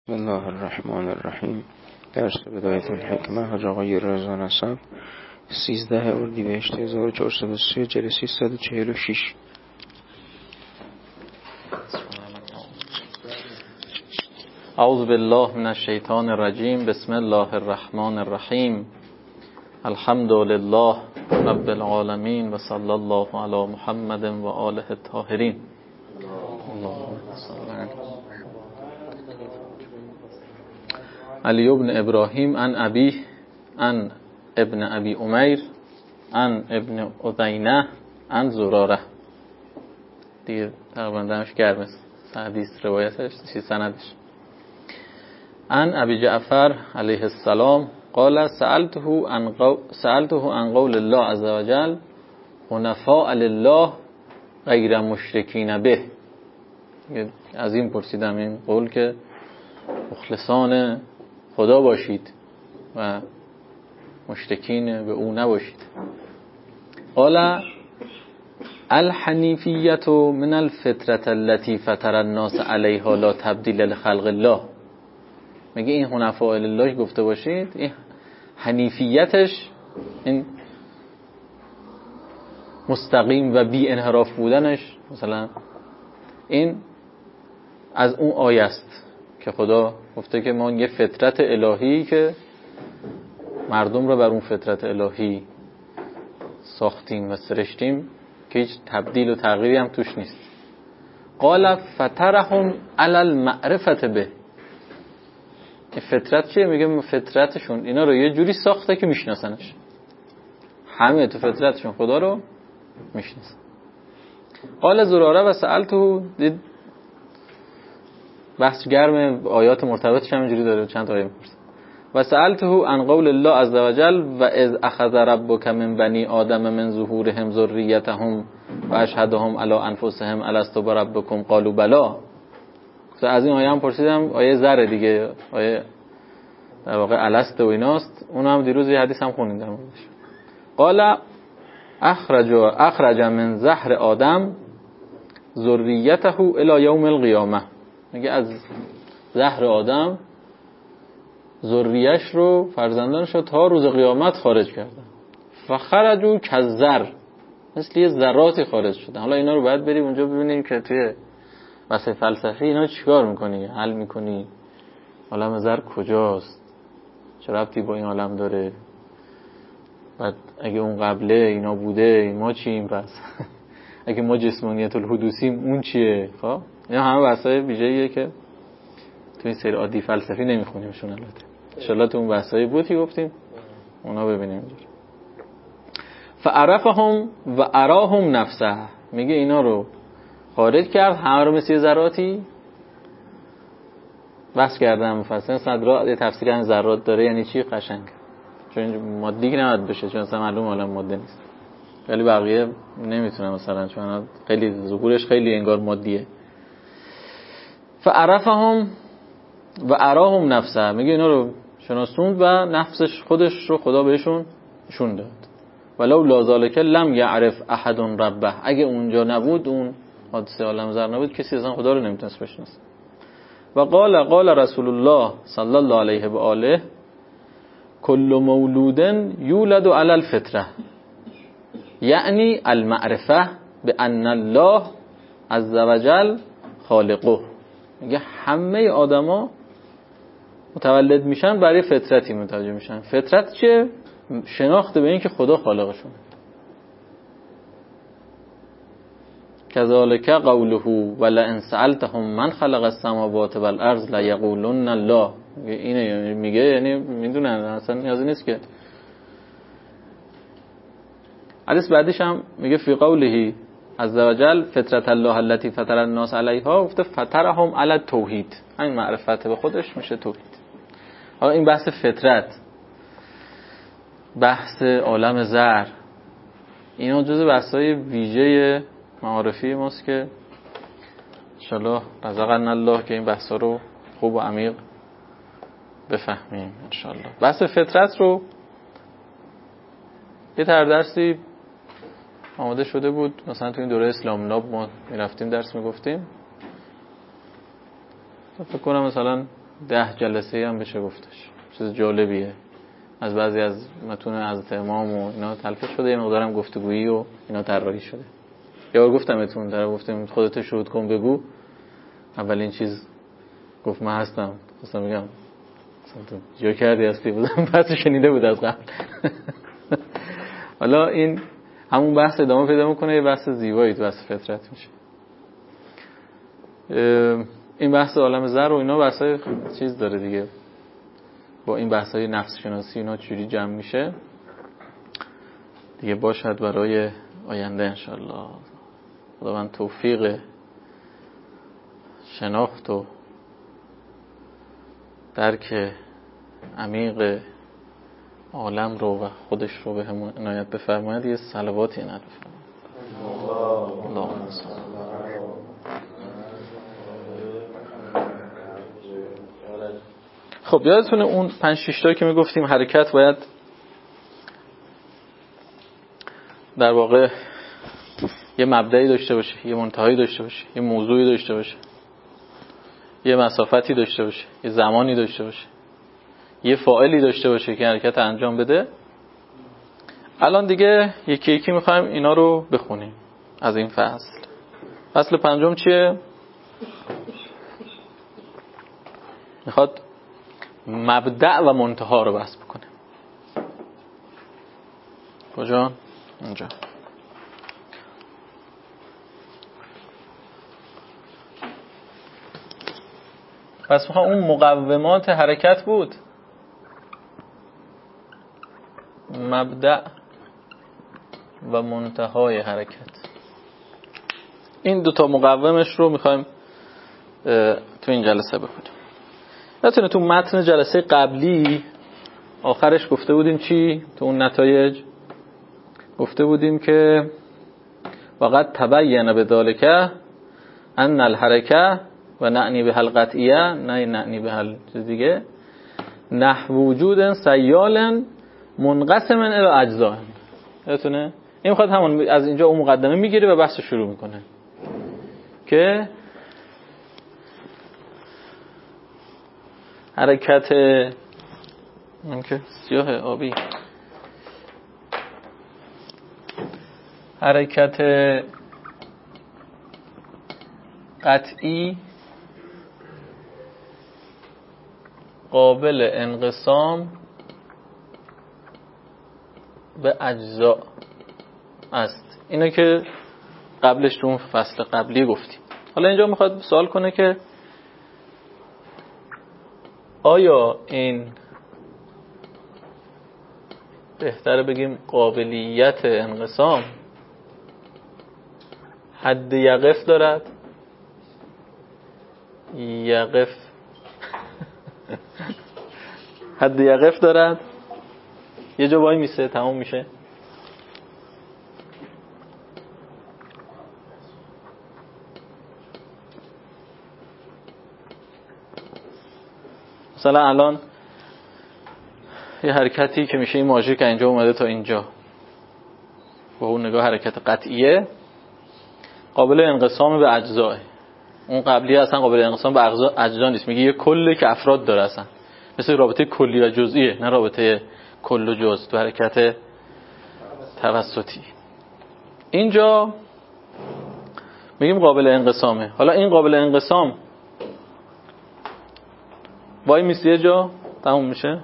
بسم الله الرحمن الرحیم. درس بدایت الحکمه حاج آقای رضا نسب 13 اردیبهشت 1403 جلسه 146. اعوذ بالله من الشیطان الرجیم. بسم الله الرحمن الرحیم. الحمد لله رب العالمین و صلی الله علی محمد و آله الطاهرین. علی ابن ابراهیم عن ابیه عن ابن ابی امیر عن ابن عدینه عن زراره. دیگه تقریبا دمش گرمه حدیث روایتش سندش. عن ابی جعفر علیه السلام قال سألته عن قول الله عز وجل حنفاء لله غیر مشرکین به. از این پرسیدم، این قول که مخلصان خدا باشید و مشرکین به او نباشید. قال الحنیفیت من الفطرة التي فطر الناس علیها لا تبدیل لخلق الله. میگه این حنفاء لله گفته باشید، این حنیفیتش، این مستقیم و بی انحراف بودنش، مثلا این از اون آیه است که خدا گفته که ما یه فطرت الهی که مردم رو بر اون فطرت الهی ساختیم و سرشتیم که هیچ تبدیل و تغییری هم توش نیست. قال فطرهم علی المعرفة به. که فطرت چیه؟ میگه فطرتشون اینا رو یه جوری ساخته که میشناسنش، همه تو فطرتشون خدا رو میشناسن. قال زراره و سألته، دید بحث گرم، آیات مرتبطش هم اینجوری داره، چند تا آیه میپرسه. و سألته عن قول الله عز وجل و اذ اخذ ربک من بنی آدم من ظهورهم ذریتهم و اشهدهم علی انفسهم الست بربکم قالوا بلی. از این آیه هم پرسیدم، آیه ذره دیگه، آیه در واقع الست و ایناست. اونم هم دیروز یه حدیث هم خوندیم در موردش. قال اخرج من زهر آدم ذریته الی یوم القیامه. میگه از زهر آدم ذریه‌اش رو، فرزندانش رو تا روز قیامت خارج کردن. فخرجوا کالذر، مثل یه ذراتی خارج شدن. حالا اینا رو باید بریم اونجا ببینیم که توی بحث فلسفی اینا چیکار میکنی، حل میکنی، عالم ذر کجاست، چه ربطی با این عالم داره، بعد اگه اون قبله اینا بوده ما چیم پس اگه ما جسمانیت الحدوثیم اون چیه. خب اینا همه بحثای ویژه‌ایه که تو این سری عادی فلسفی نمیخونیمشون. البته ان شاء الله تو اون بحثای بوتی گفتیم اونا ببینیم اینجا. فعرفهم و اراهم نفسه. میگه اینا رو خارج کرد، همه رو مثل ذراتی بحث کردم. مفصل صدرا یه تفسیر این ذرات داره یعنی چی قشنگ، چون مادی نباید بشه، چون اصلا معلوم عالم ماده نیست. ولی بقیه نمیتونه مثلا، چون خیلی ظهورش خیلی انگار مادیه. فعرفهم و اراهم نفسه. میگه اینا رو شناسوند و نفسش خودش رو خدا بهشون نشون داد. ولو لا ذالک لم یعرف احد ربه. اگه اونجا نبود، اون حادثه عالم ذر نبود، کسی اصلا خدا رو نمیتونست بشناسه. و قال رسول الله صلی الله علیه و آله کل مولود یولد علی الفطره، یعنی المعرفه بان الله عز وجل خالقه. میگه همه آدما متولد میشن برای فطرتی متوجه میشن. فطرت چیه؟ شناخت به این که خدا خالقشونه. کذالک قوله ولئن سألتهم من خلق السماوات والارض لیقولن الله. اینه میگه، یعنی میدونن اصلا نیازی نیست که. حدیث بعدیش هم میگه فی قوله عز وجل فطرت الله التي فطر الناس علیها، گفته فطرهم علی التوحید. همین معرفت به خودش میشه توحید. حالا این بحث فطرت، بحث عالم ذر، اینا جزء بحث‌های ویژه معارفی ماست که انشالله رزقنا الله که این بحثا رو خوب و عمیق بفهمیم انشالله. بحث فطرت رو یه درسی آماده شده بود، مثلا تو این دوره اسلام لاب ما میرفتیم درس میگفتیم. فکر کنم مثلا 10 جلسه هم بشه گفتش. چیز جالبیه. از بعضی از متون حضرت امام و اینا تلفیق شده، یه مقدارم گفتگویی و اینا طراحی شده. یه بار گفتم گفتم خودت شهود کن بگو. اولین چیز گفت من هستم. خواستم بگم تو جو کردی هستی بودم بحث شنیده بود از قبل. حالا این همون بحث ادامه پیدا میکنه، یه بحث زیبایی تو بحث فطرت میشه. این بحث عالم ذر و اینا بحثای چیز داره دیگه، با این بحثای نفس شناسی اینا چجوری جمع میشه دیگه باشد برای آینده انشالله. خداوند توفیق شناخت و درک عمیق عالم رو و خودش رو به همون عنایت بفرماید. یه صلواتی عنایت بفرماید. اللهم صل. خب یادتونه اون 5-6 تا که میگفتیم حرکت باید در واقع یه مبدأی داشته باشه، یه منتهایی داشته باشه، یه موضوعی داشته باشه، یه مسافتی داشته باشه، یه زمانی داشته باشه، یه فاعلی داشته باشه که حرکت انجام بده. الان دیگه یکی یکی میخوایم اینا رو بخونیم از این فصل. فصل 5 چیه؟ میخواد مبدأ و منتها رو بحث بکنه. کجا؟ اینجا. پس میخوام اون مقومات حرکت بود، مبدأ و منتهای حرکت. این دوتا مقومش رو میخوایم تو این جلسه بخونیم. یادتونه تو متن جلسه قبلی آخرش گفته بودیم چی؟ تو اون نتایج گفته بودیم که وقد تبین بذالک ان الحرکه و نعنی به القطعیه، نه نعنی به چیز دیگه، نحو وجود سیال منقسم الی اجزاء. یادتونه این میخواد همون از اینجا اون مقدمه میگیره و بحث شروع میکنه که حرکت که سیاه آبی، حرکت قطعی قابل انقسام به اجزا است. اینو که قبلش تو فصل قبلی گفتیم. حالا اینجا میخواد سوال کنه که آیا این بهتره بگیم قابلیت انقسام حد یقف دارد؟ یقف حد یقف دارد؟ یه جا وای میسه تمام میشه؟ مثلا الان یه حرکتی که میشه این ماژیک که اینجا اومده تا اینجا با اون نگاه حرکت قطعیه قابل انقسام به اجزاه. اون قبلی اصلا قابل انقسام به اجزا نیست، میگه یه کلی که افراد داره، اصلا مثل رابطه کلی و جزئیه، نه رابطه کل و جز تو حرکت توسطی. اینجا میگیم قابل انقسامه. حالا این قابل انقسام وای میسی یه جا تموم میشه؟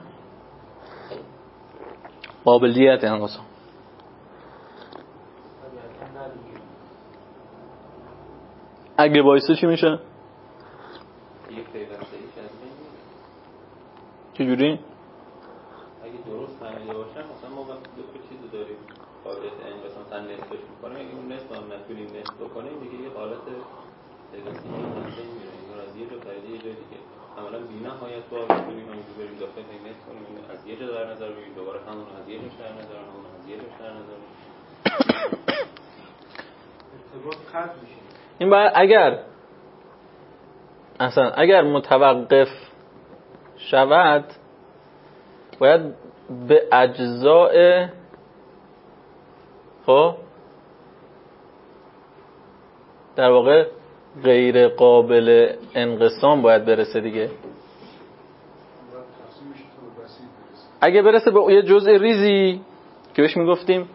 قابلیت انقسام اگه وایسه چی میشه؟ چجوری؟ اگه درست فهمیده باشم مثلا ما وقتی دو تا چیزو داریم قابلیت انقسام مثلا نصفش میکنیم، اگه اون نصف هم نتونیم نصف بکنیم دیگه یه حالت تلسیمی نصفه میره، یا از یه جا تا یه جای دیگه عملا بی‌نهایت باز می‌کنیم اینجوری بریم داخل نصف کنیم، از یه جا در نظر بگیریم دوباره همون از یه جا در نظر، همون از یه جا در نظر ارتباط قطع میشه. این باید اگر متوقف شود باید به اجزاء خب در واقع غیر قابل انقسام باید برسه دیگه. اگه برسه به یه جزء ریزی که بهش میگفتیم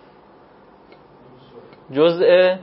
جزء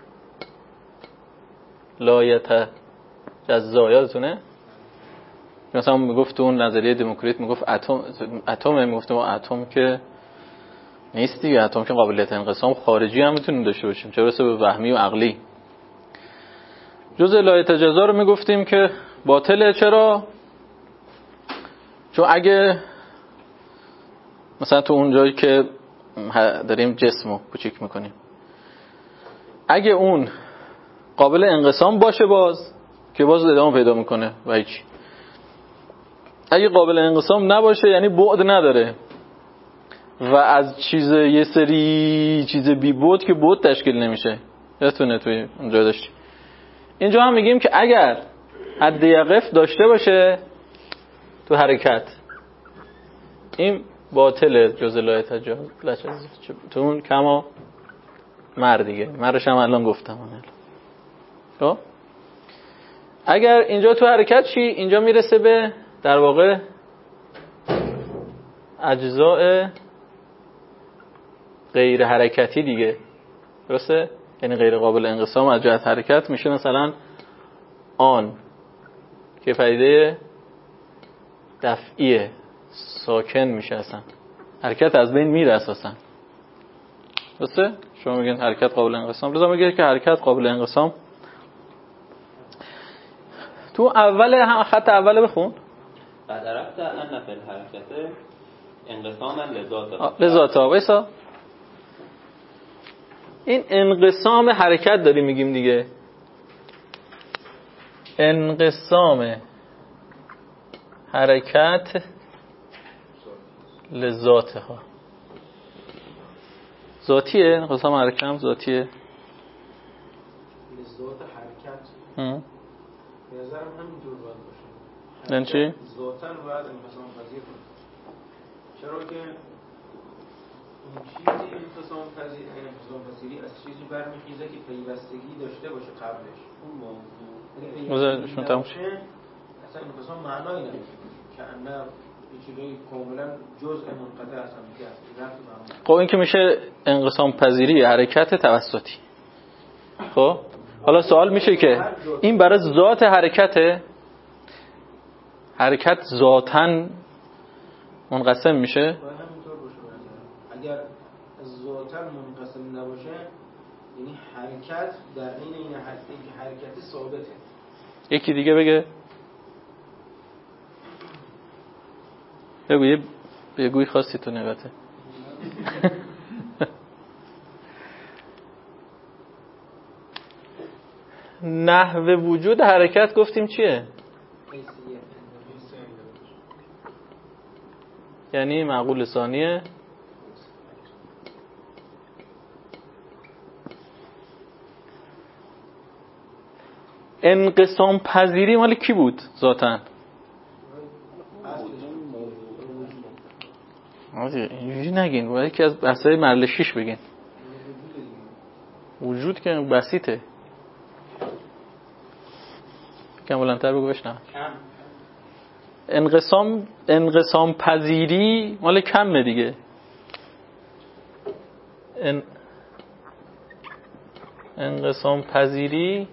لایتجزا، یادتونه؟ مثلا میگفت اون نظریه دموکریت میگفت اتم میگفتم اتم که نیست دیگه، اتم که قابلیت انقسام خارجی هم میتونیم داشته باشیم، چه برسه به وهمی و عقلی. جزء لایتجزا رو میگفتیم که باطله. چرا؟ چون اگه مثلا تو اون جایی که داریم جسمو کوچیک میکنیم، اگه اون قابل انقسام باشه که باز ادامه پیدا میکنه و هیچ. اگه قابل انقسام نباشه یعنی بعد نداره و از یه سری چیز بی بعد که بعد تشکیل نمیشه. یادتونه توی اونجا داشتی. اینجا هم میگیم که اگر حد یقف داشته باشه تو حرکت، این باطله، جزء لایتجزا. تو اون کما دیگه مرش هم الان گفتم. خب اگر اینجا تو حرکت چی؟ اینجا میرسه به در واقع اجزاء غیر حرکتی دیگه، درسته؟ یعنی غیر قابل انقسام از جهت حرکت میشه مثلا آن که پدیده دفعیه، ساکن میشه، اصلا حرکت از بین میره اساسا. درسته؟ شما میگین حرکت قابل انقسام، لازم میگه که حرکت قابل انقسام. تو اول خط اول بخون. بعد عرفت ان فی الحرکت انقساما لذاتا. وایسا، این انقسام حرکت داریم میگیم دیگه، انقسام حرکت لذاتها. ذاتیه انقسام حرکت، هم ذاتیه. لذات حرکت به نظرم همینطور باید باشه. یعنی چی؟ ذاتاً باید انقسام پذیر کنه. چرا که اون چیزی انقسام پذیری از چیزی برمیخیزه که پیوستگی داشته باشه قبلش. اون موضوع شما تموم شد. اصلا انقسام معنایی نداره که انه یه چیزی کاملا جزء منقطع هستن که اصلا. خب این که میشه انقسام پذیری حرکت توسطی. خب حالا سوال میشه که این برای ذات حرکته، حرکت ذاتاً منقسم میشه؟ همینطور باشه. اگر ذاتاً منقسم نباشه یعنی حرکت در این هستی که حرکت ثابته. یکی دیگه بگه. بگوی خاصی تو نگاته. نحو وجود حرکت گفتیم چیه؟ یعنی معقول ثانیه. انقسام پذیری مال کی بود ذاتاً؟ اینجوری نگین، باید یکی از بحثای مرحله 6 بگین. وجود که بسیطه. کم بلندتر بگو بشنم. انقسام پذیری مال کمه دیگه. انقسام پذیری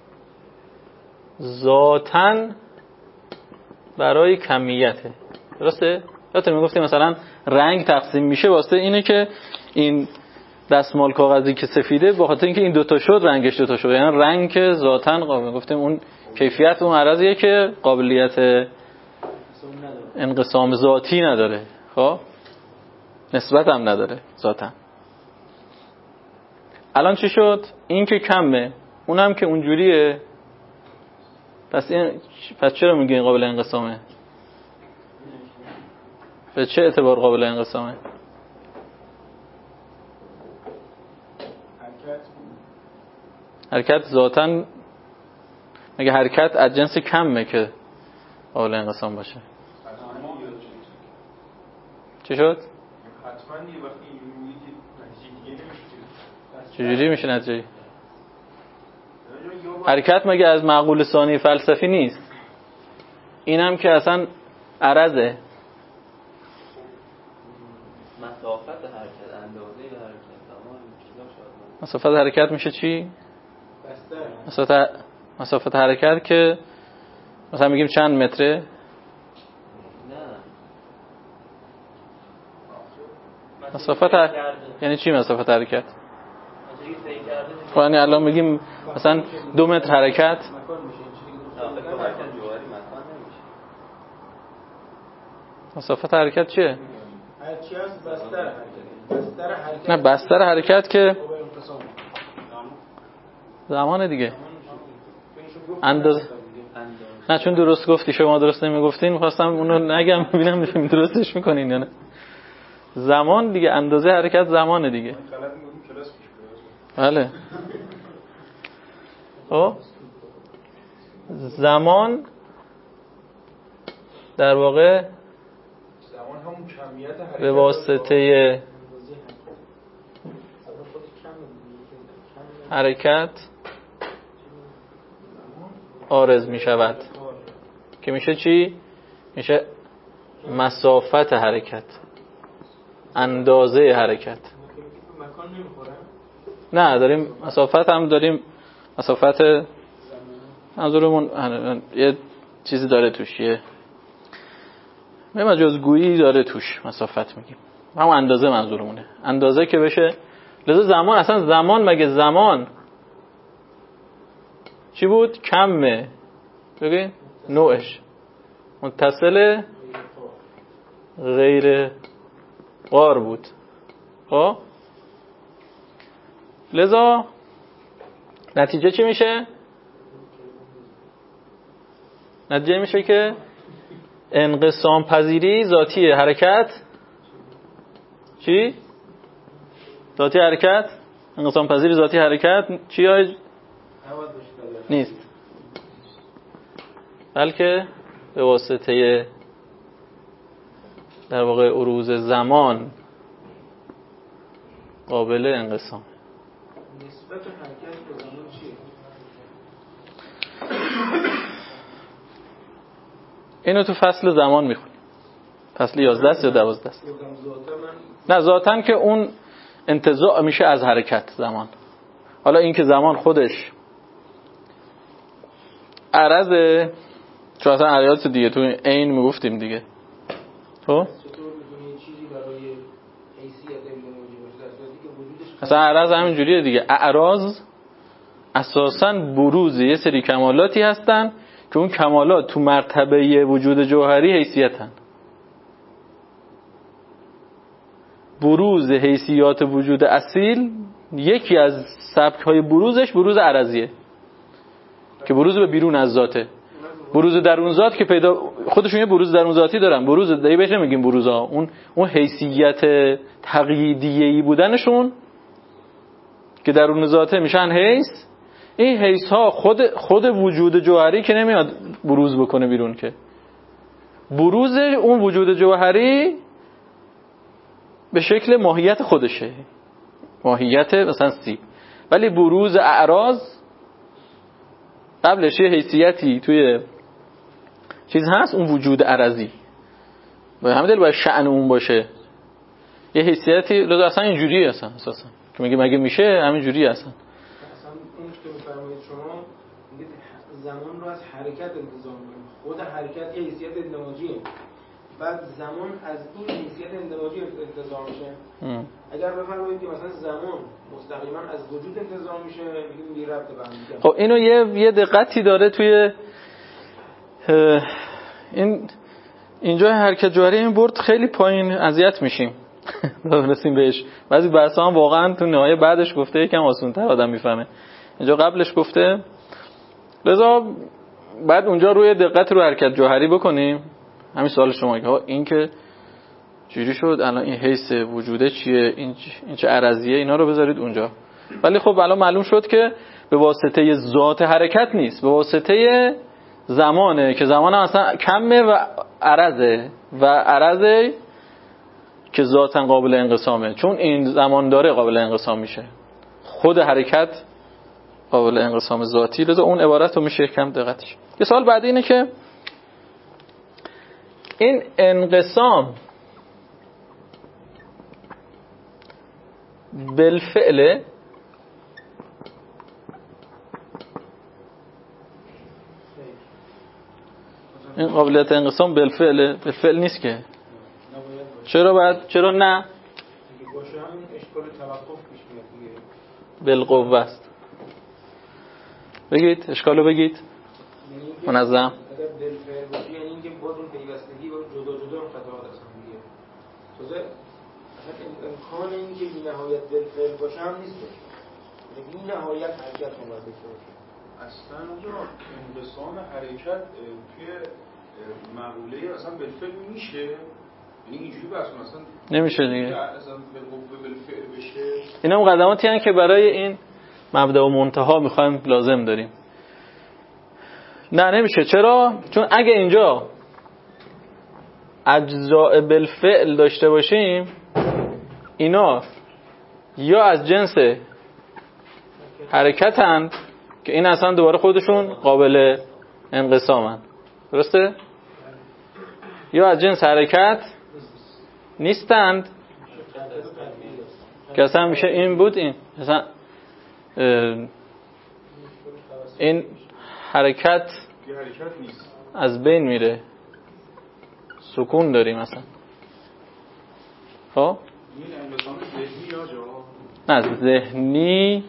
ذاتاً برای کمیته. درسته؟ یادتون میگفتیم مثلا رنگ تقسیم میشه واسه اینه که این دستمال کاغذی که سفیده به خاطر اینکه این دوتا شد رنگش دوتا شد، یعنی رنگ که ذاتاً گفتیم اون کیفیت اون عرضیه که قابلیت انقسام ذاتی نداره. خب نسبت هم نداره ذاتاً. الان چی شد؟ این که کمه، اونم که اونجوریه. پس چرا میگین قابل انقسامه؟ به چه اعتبار قابل انقسامه؟ حرکت ذاتاً مگه حرکت از جنس کمه که قابل انقسام باشه؟ چی شد؟ حتما یه وقتی اینجوری نتیجه دیگه نمیشه. چجوری میشه نتیجه؟ حرکت مگه از معقول ثانی فلسفی نیست؟ اینم که اصلا عرضه. مسافت حرکت میشه چی؟ بستر. مسافت حرکت که مثلا میگیم چند متره؟ نه مسافت یعنی چی مسافت حرکت؟ یعنی الان میگیم مثلا 2 متر حرکت. مکان میشه این چیزی که حرکت جوهری مکان نمیشه. مسافت حرکت چیه؟ هر چی هست بستر حرکت. بستر حرکت. نه بستر حرکت که زمان دیگه. اندازه. نه چون درست گفتی، شما درست نمیگفتین، می‌خواستم اونو نگم ببینم درستش میکنین یا نه. زمان دیگه، اندازه حرکت زمانه دیگه. بله. زمان در واقع زمان همون کمیت حرکت به واسطه حرکت عارض می شود که میشه چی؟ میشه مسافت حرکت، اندازه حرکت. مکان نمیخوره؟ نه داریم مسافت هم داریم، مسافت منظورمون یه چیزی داره توش، یه مجازگویی داره توش، مسافت میگیم همون اندازه منظورمونه، اندازه که بشه. لذا زمان، اصلا زمان مگه زمان چی بود؟ کمه، بگید نوعش متصل غیر قار بود. خب لذا نتیجه چی میشه؟ نتیجه میشه که انقسام پذیری ذاتی حرکت چی؟ ذاتی حرکت، انقسام پذیری ذاتی حرکت چی نیست، بلکه به واسطه در واقع عروض زمان قابل انقسام. نسبت حرکت به زمان چیه؟ اینو تو فصل زمان میخونی، فصل 11 است یا 12 است. نه ذاتاً که اون انتزاع میشه از حرکت زمان. حالا این که زمان خودش عرضه، چون اصلا عرض دیگه تو عین میگفتیم دیگه. تو چطور می‌دونی چیزی برای حیثیت علمی باشه در صورتی که وجودش اصلا عرض همین جوریه دیگه. اعراض اساساً بروز یه سری کمالاتی هستن که اون کمالات تو مرتبه وجود جوهری حیثیتن. بروز حیثیات وجود اصیل یکی از سبک‌های بروزش بروز عرضیه که بروز به بیرون از ذاته. بروز درون ذات که پیدا خودشون یه بروز درون ذاتی دارن، بروز دیگه بهش نمیگیم بروزا، اون حیثیت تقییدیه‌ای بودنشون که درون ذاته میشن حیث. این حیث ها خود وجود جوهری که نمیاد بروز بکنه بیرون، که بروز اون وجود جوهری به شکل ماهیت خودشه، ماهیت مثلا سیب، ولی بروز اعراض قبلش یه حیثیتی توی چیز هست، اون وجود عرضی به همین دلیل باید شأن اون باشه، یه حیثیتی. لذا اصلا اینجوریه اصلا اساسا که مگه میشه همین جوریه اصلا. اون که میفرمایید شما میگید زمان رو از حرکت انتزاع می‌کنید، خود حرکت یه حیثیت اندماجیه، بعد زمان از این حیثیت اندماجی انتزاع میشه. اگر بفرمایید که مثلا زمان مستقیما از وجود انتزاع میشه، میگیم بی ربط به هم. خب اینو یه دقتی داره توی اینجا حرکت جوهری این برد خیلی پایین، اذیت میشیم برسیم بهش. بعضی بحثا هم واقعا تو نهایه بعدش گفته یکم آسان‌تر آدم میفهمه، اینجا قبلش گفته. لذا بعد اونجا روی دقت رو حرکت جوهری بکنیم. همین سوال شما که این که چجوری شد الان این حیث وجوده چیه، این چه عرضیه، اینا رو بذارید اونجا. ولی خب الان معلوم شد که به واسطه ذات حرکت نیست، به واسطه زمانه که زمان هم اصلا کمه و عرضه، و عرضه که ذاتاً قابل انقسامه، چون این زمان داره قابل انقسام میشه، خود حرکت قابل انقسام ذاتی. لذا اون عبارت رو میشه کم دقتش. یه سوال بعدی اینه که این انقسام بالفعل این قابلیت انقسام بالفعل نیست که. چرا نه؟ دیگه باشه همین اشکال توقف پیش میاد دیگه. بالقوه است. بگید اشکالو بگید. منظم. اگر بالفعل باشه یعنی اینکه باز اون پیوستگی با جدا قطعات هستن دیگه. تازه اصلا امکان اینکه بی‌نهایت بالفعل باشه هم نیست. بی‌نهایت حرکت کنه باشه. اصلا اونجا انقسام حرکت توی مقوله اصلا بالفعل میشه، یعنی اینجوری بحث کنه اصلا نمیشه دیگه. اصلا بالفعل بشه. اینا مقدماتی هستن که برای این مبدا و منتها میخوایم لازم داریم. نه نمیشه. چرا؟ چون اگه اینجا اجزاء بالفعل داشته باشیم اینا یا از جنس حرکتن که این اصلا دوباره خودشون قابل انقسامن، درسته؟ یا از جنس حرکت نیستند که اصلا میشه این بود این مثلا این حرکت نیست، از بین میره، سکون داریم مثلا. خب این انقسام ذهنی یا نه ذهنی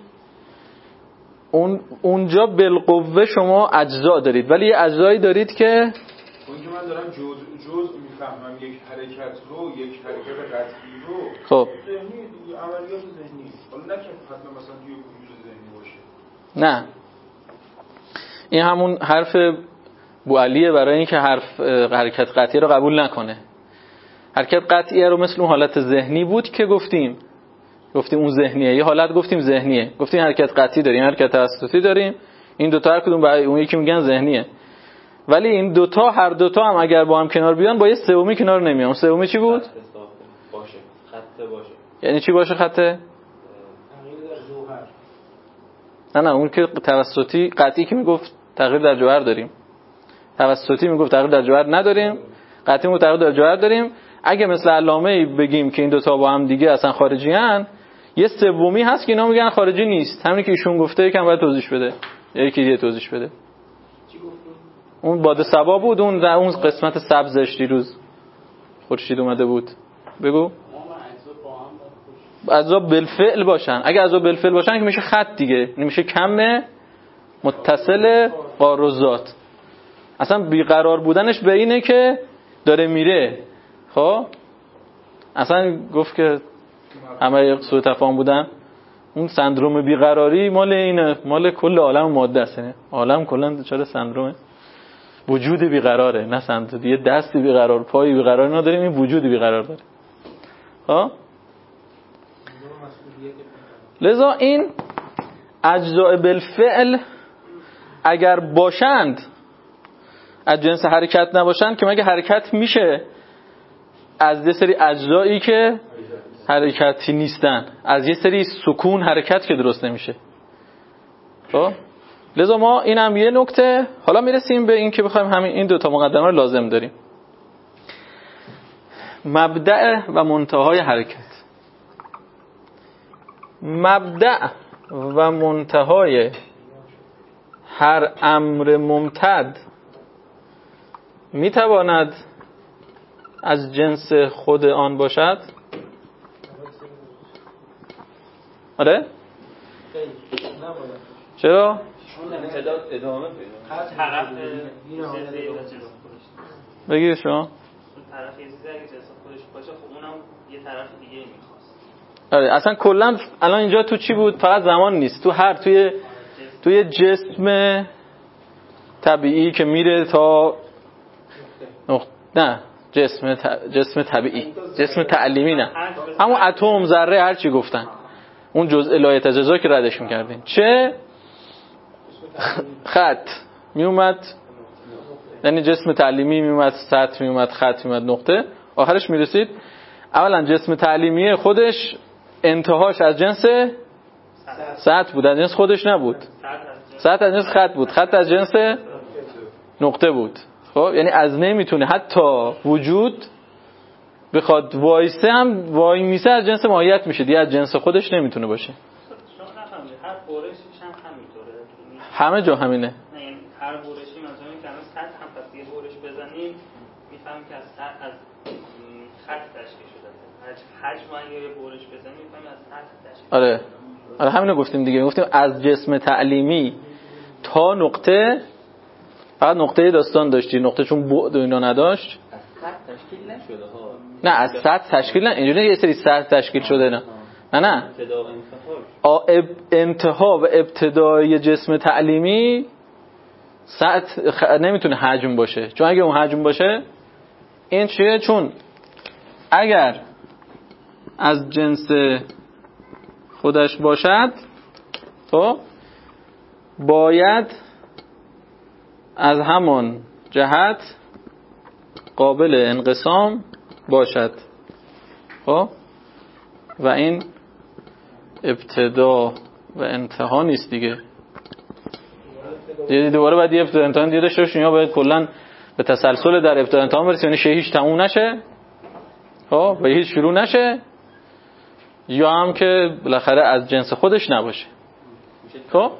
اونجا بالقوه شما اجزا دارید ولی یه اجزایی دارید که اون که من دارم جزء میفهمم یک حرکت رو، یک حرکت قطعی رو خب ذهنی عملیات ذهنی، حالا نه که حتما مثلا توی وجود ذهنی باشه. نه این همون حرف بوعلیه برای اینکه حرکت قطعی رو قبول نکنه. حرکت قطعی رو مثل اون حالت ذهنی بود که گفتیم اون ذهنیه، یه حالت گفتیم ذهنیه، گفتیم حرکت قطعی داریم، حرکت توسطی داریم، این دوتا هر کدوم برای اون یکی میگن ذهنیه. ولی این دوتا هر دوتا هم اگر با هم کنار بیان با یه سومی کنار نمیان. اون سومی چی بود؟ باشه خط باشه. یعنی چی باشه خطه؟ نه اون که توسطی قطعی که میگفت تغییر در جوهر داریم، توسطی میگفت تغییر در جوهر نداریم، قطعی میگفت تغییر در جوهر داریم. اگه مثل علامه بگیم که این دوتا با هم دیگه اصلا خارجی ان، یه سومی هست که اینا میگن خارجی نیست، همین که ایشون گفته یکم باید توضیح بده، یکی دیگه توضیح بده. چی گفتون؟ اون باد صبا بود، اون قسمت سبزش دیروز خورشید اومده بود. بگو اجزا بالفعل باشن. اگه اجزا بالفعل باشن که میشه خط دیگه، نمیشه کم متصل قاروزات. اصلا بیقرار بودنش به اینه که داره میره. خب اصلا گفت که همه سوء تفاهم بودن. اون سندروم بیقراری مال اینه، مال کل عالم ماده است. عالم کلا دچار سندروم وجود بیقراره، نه سندروم. یه دستی بیقرار، پایی بیقرار نداریم، این وجود بیقرار داره. خب لذا این اجزاء بالفعل اگر باشند از جنس حرکت نباشند که مگه حرکت میشه از یه سری اجزایی که حرکتی نیستن، از یه سری سکون حرکت که درست نمیشه. خب لذا ما اینم یه نکته. حالا میرسیم به این که بخوایم همین این دوتا مقدمه رو لازم داریم. مبدأ و منتهای حرکت. مبدأ و منتهای هر امر ممتد میتواند از جنس خود آن باشد؟ آره؟ چرا؟ امتداد ادامه پیدا طرف بگید شما. طرف یه چیزی اگه جنس خودش باشه خب اونم یه طرف دیگه میخواست. آره اصلا کلا الان اینجا تو چی بود؟ فقط زمان نیست، تو توی جسم طبیعی که میره تا نه جسم طبیعی، جسم تعلیمی نه، همون اتم ذره هر چی گفتن، اون جزء لایه تجزا که ردش می‌کردین، چه خط میومد، یعنی جسم تعلیمی میومد، سطح میومد، خط میومد، نقطه، آخرش میرسید. اولا جسم تعلیمی خودش انتهاش از جنس سطح بود، از جنس خودش نبود. سطح از جنس خط بود، خط از جنس نقطه بود. خب یعنی از نمیتونه حتی وجود بخواد وایسه هم وای میسه از جنس ماهیت میشه دیگه، از جنس خودش نمیتونه باشه. هر برشش هم همینطوره، همه جا همینه. نه یعنی هر برشی مثلا که الان سطح هم پس یه برش بزنه میفهمیم که از خط تشکیل شده. حجم اگه یه برش بزنیم میفهمیم از خط تشکیل. آره همینو گفتیم دیگه. گفتیم از جسم تعلیمی تا نقطه، فقط نقطه داستان داشتی، نقطه چون بعد و اینا نداشت. از خط تشکیل نشده ها. نه از سطح تشکیل نه، اینجوری یه سری سطح تشکیل شده. نه انتها و ابتدای جسم تعلیمی سطح نمیتونه حجم باشه، چون اگه اون حجم باشه این چیه؟ چون اگر از جنس خودش باشد تو باید از همان جهت قابل انقسام باشد. خب و این ابتدا و انتها نیست دیگه. دوباره باید یه ابتدا انتها دیگه داشته باشیم، یا باید کلا به تسلسل در ابتدا انتها برسیم، یعنی هیچ تموم نشه خب و هیچ شروع نشه، یا هم که بالاخره از جنس خودش نباشه. خب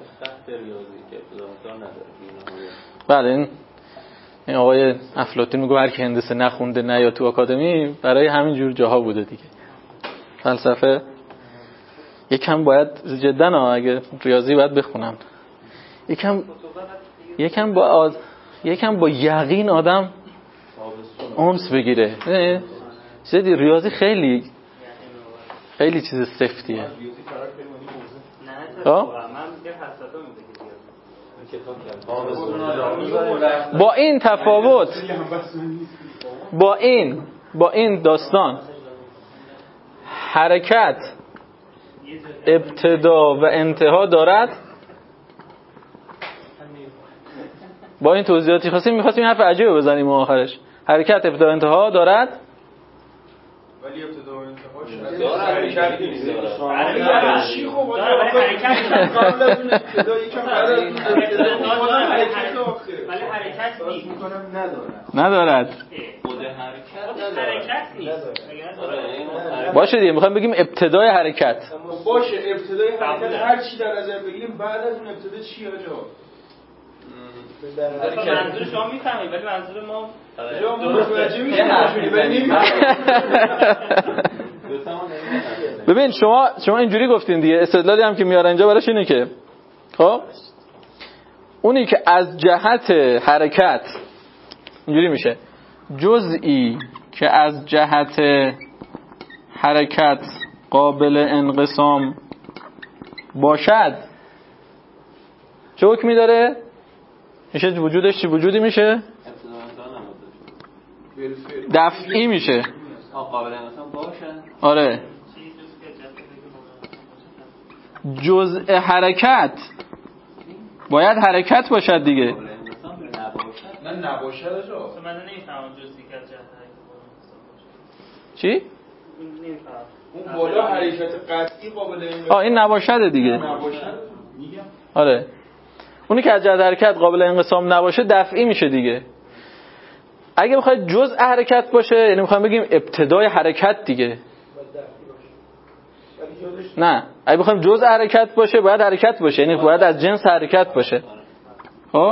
بله این آقای افلاطون میگه هر کی هندسه نخونده نه یا تو آکادمی برای همین جور جاها بوده دیگه. فلسفه یکم باید جدا اگه ریاضی باید بخونم یکم با یقین آدم اونس بگیره. چیزی ریاضی خیلی چیز سفتیه. با این داستان حرکت ابتدا و انتها دارد. با این توضیحاتی می‌خواستیم این حرف عجیبه بزنیم آخرش. حرکت ابتدا و انتها دارد ولی ابتدا و انتهاش حرکت نیست. چی خب حرکت قبل از اون ابتدا یکم بعد از اون ابتدا حرکت آخر ولی حرکت نیست. ندارد. خود حرکت نیست. باشه دیگه میخوایم بگیم ابتدای حرکت. باشه ابتدای حرکت هر چی در نظر بگیریم بعد از اون ابتدا چیه آجا؟ منظور شما میفهمید ولی منظور ما متوجه میشیم. ببین شما اینجوری گفتین دیگه. استدلالی هم که میارن اینجا براش اینه که خب اونی که از جهت حرکت اینجوری میشه جزئی که از جهت حرکت قابل انقسام باشد چه حکمی داره؟ میشه وجودش چی وجودی میشه؟ دفعی میشه. قابل انقسام باشه. آره جزء حرکت باید حرکت باشد دیگه. نه نباشه آجا. من نمیفهمم جزئی که از جهت حرکت باشه. چی؟ اون بالا حرکت قطعی قابل انقسام. این نباشده دیگه. نباشه میگم. آره اونی که از جهت حرکت قابل انقسام نباشه دفعی میشه دیگه. اگه بخواید جزء حرکت باشه یعنی میخوایم بگیم ابتدای حرکت دیگه. نه اگه بخوایم جزء حرکت باشه باید حرکت باشه، یعنی باید از جنس حرکت باشه. خب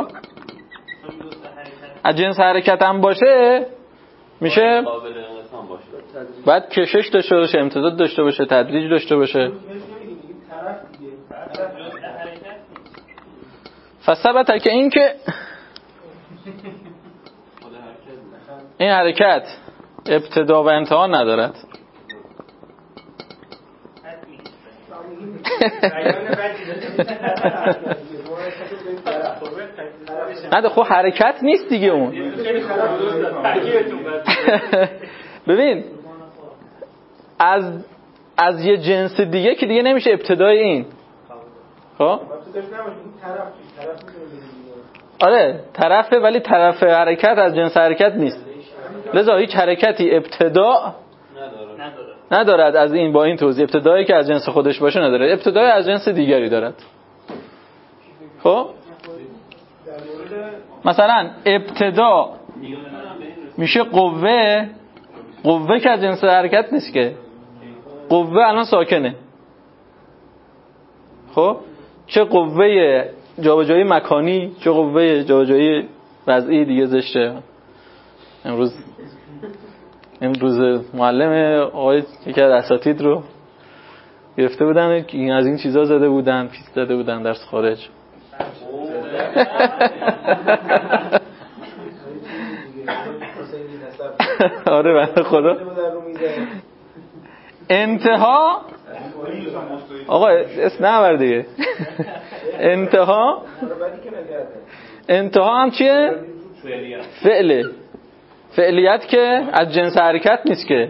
از جنس حرکت هم باشه میشه قابل انقسام باشه. باید کشش داشته باشه، امتداد داشته باشه، تدریج داشته باشه. فثبت که این که این حرکت ابتدا و انتها ندارد. نه خب حرکت نیست دیگه اون. ببین از یه جنس دیگه که دیگه نمیشه ابتدای این. خب آره طرفه ولی طرف حرکت از جنس حرکت نیست، لذا هیچ حرکتی ابتدا ندارد از این. با این توضیح ابتدایی که از جنس خودش باشه نداره، ابتدای از جنس دیگری دارد. خب مثلا ابتدا میشه قوه که از جنس حرکت نیست که. قوه الان ساکنه خب چه قوه جابجایی مکانی چه قوه جابجایی وضعی دیگه زشته. امروز معلم آقای یکی از اساتید رو گرفته بودن که این از این چیزا زده بودن، پیست زده بودن درس خارج. آره بنده خدا. انتها آقا اسم نبر دیگه. انتها هم چیه؟ فعلیت که از جنس حرکت نیست که.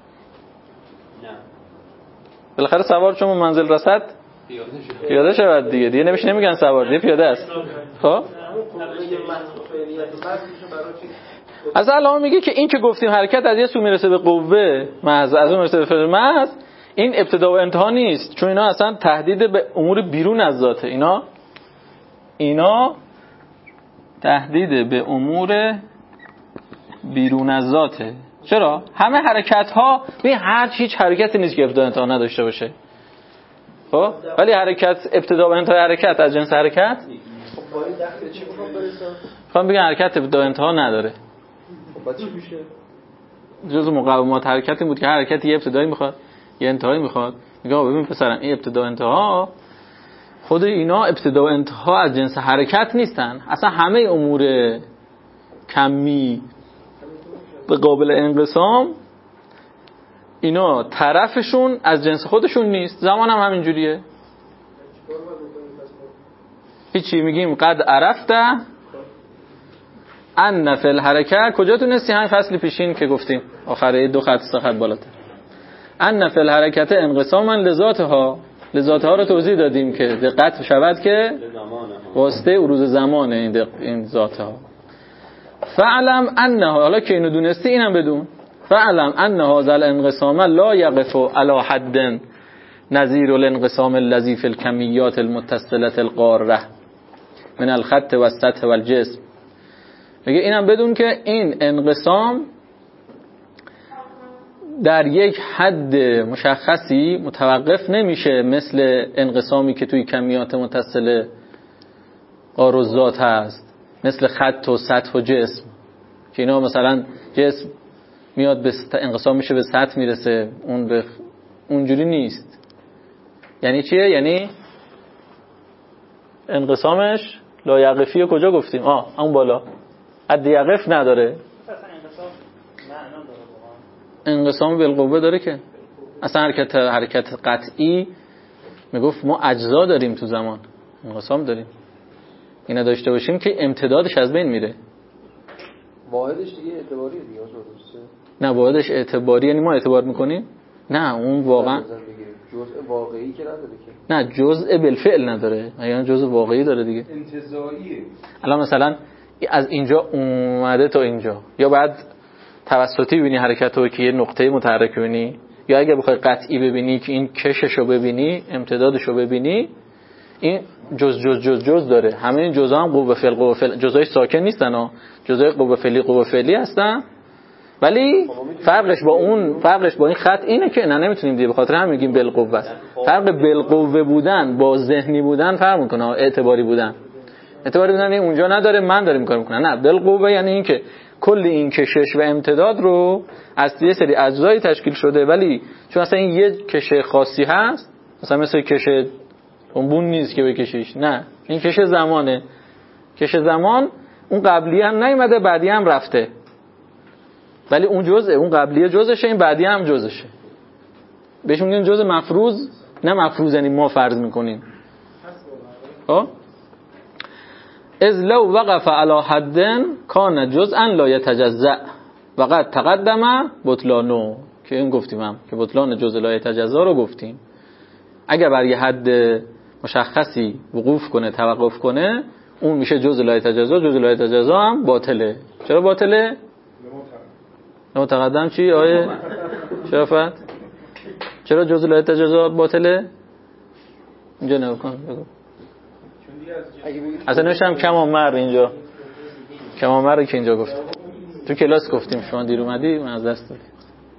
بالاخره سوار چون منزل رسد پیاده شود دیگه نمیگن سوار دیگه پیاده است. خب از الان میگه که این که گفتیم حرکت از یه سو میرسه به قوه محض، از اون میرسه به فعل محض، این ابتدا و انتها نیست، چون اینا اصلا تهدید به امور بیرون از ذاته. اینا تهدید به امور بیرون از ذاته. چرا؟ همه حرکت ها هیچ حرکتی نیست که ابتدا و انتها نداشته باشه. خب ولی حرکت ابتدا و انتهای حرکت از جنس حرکت. خب با این دخل چی میخوام بگم حرکت ابتدا و انتها نداره. خب با چی میشه؟ جزء مقومات حرکت این بود که حرکت یه ابتدایی میخواد یه انتهایی میخواد. میگم ببین پسرم این ابتدا و انتها، خود اینا ابتدا و انتها از جنس حرکت نیستن. اصلا همه امور کمی به قابل انقسام اینا طرفشون از جنس خودشون نیست. زمان هم همینجوریه. هیچی میگیم قد عرفته ان فی الحرکت. کجا تونستی؟ همین فصل پیشین که گفتیم آخره 2 خط 3 خط بالاتر. ان فی الحرکت انقساما لذاتها رو توضیح دادیم که دقت شود که واسطه عروض زمان این ذاتها. فعلم انها، حالا که اینو دونستی اینم بدون، فعلم ان هذا الانقسام لا يقف على حد نظیر الانقسام الذي في الكميات المتصلة القارة من الخط والسطح والجسم. میگه اینم بدون که این انقسام در یک حد مشخصی متوقف نمیشه، مثل انقسامی که توی کمیات متصل قار و ذات هست، مثل خط و سطح و جسم، که اینا مثلا جسم میاد به انقسام میشه به سطح میرسه، اون به اونجوری نیست. یعنی چیه؟ یعنی انقسامش لا یقفی کجا گفتیم؟ اون بالا حد یقف نداره. انقسام بالقوه داره که اصلا حرکت قطعی میگفت ما اجزا داریم تو زمان، انقسام داریم. اینا داشته باشیم که امتدادش از بین میره. واحدش دیگه اعتباریه دیگه. نه واحدش اعتباری یعنی ما اعتبار میکنیم؟ نه اون واقعا جزء واقعی که نداره که. نه جزء بالفعل نداره، یعنی جزء واقعی داره دیگه. انتزاعیه. الان مثلا از اینجا اومده تا اینجا، یا بعد توسطی ببینی حرکتو که یه نقطه متحرک ببینی، یا اگه بخوای قطعی ببینی که این کششو ببینی، امتدادشو ببینی، این جز داره. همه این جزا هم قوه فعل جزای ساکن نیستن ها، جزای قوه فعلی هستن. ولی فرقش با این خط اینه که نمیتونیم دیگه، به خاطر هم میگیم بالقوه است. فرق بالقوه بودن با ذهنی بودن فرق میکنه. اعتباری بودن یعنی اونجا نداره، من داریم کار میکنم. نه بالقوه یعنی این که کل این کشش و امتداد رو از یه سری اجزایی تشکیل شده، ولی چون اصلا این یه کشه خاصی هست، مثلا مثل کشه بمبون نیست که بکشیش، نه این کشه زمانه. کشه زمان اون قبلی هم نیومده، بعدی هم رفته، ولی اون جزء، اون قبلیه جزشه، این بعدی هم جزشه. بهش میگن جزء مفروض. نه مفروض یعنی ما فرض میکنیم. خب اذ لو وقف على حد کان جزءا لا يتجزأ وقد تقدم بطلانو، که این گفتیم هم که بطلان جزء لا يتجزأ رو گفتیم. اگر بر یه حد مشخصی وقوف کنه، توقف کنه، اون میشه جزء لا يتجزأ. جزء لا يتجزأ هم باطله. چرا باطله؟ متقدم چی آیه شرافت؟ چرا جزء لا يتجزأ باطله؟ اینجا نگاه کن بگو. اصلا نوشتم کمامر اینجا، کمامر رو که اینجا گفت تو کلاس گفتیم، شما دیر اومدی من از دست دادی.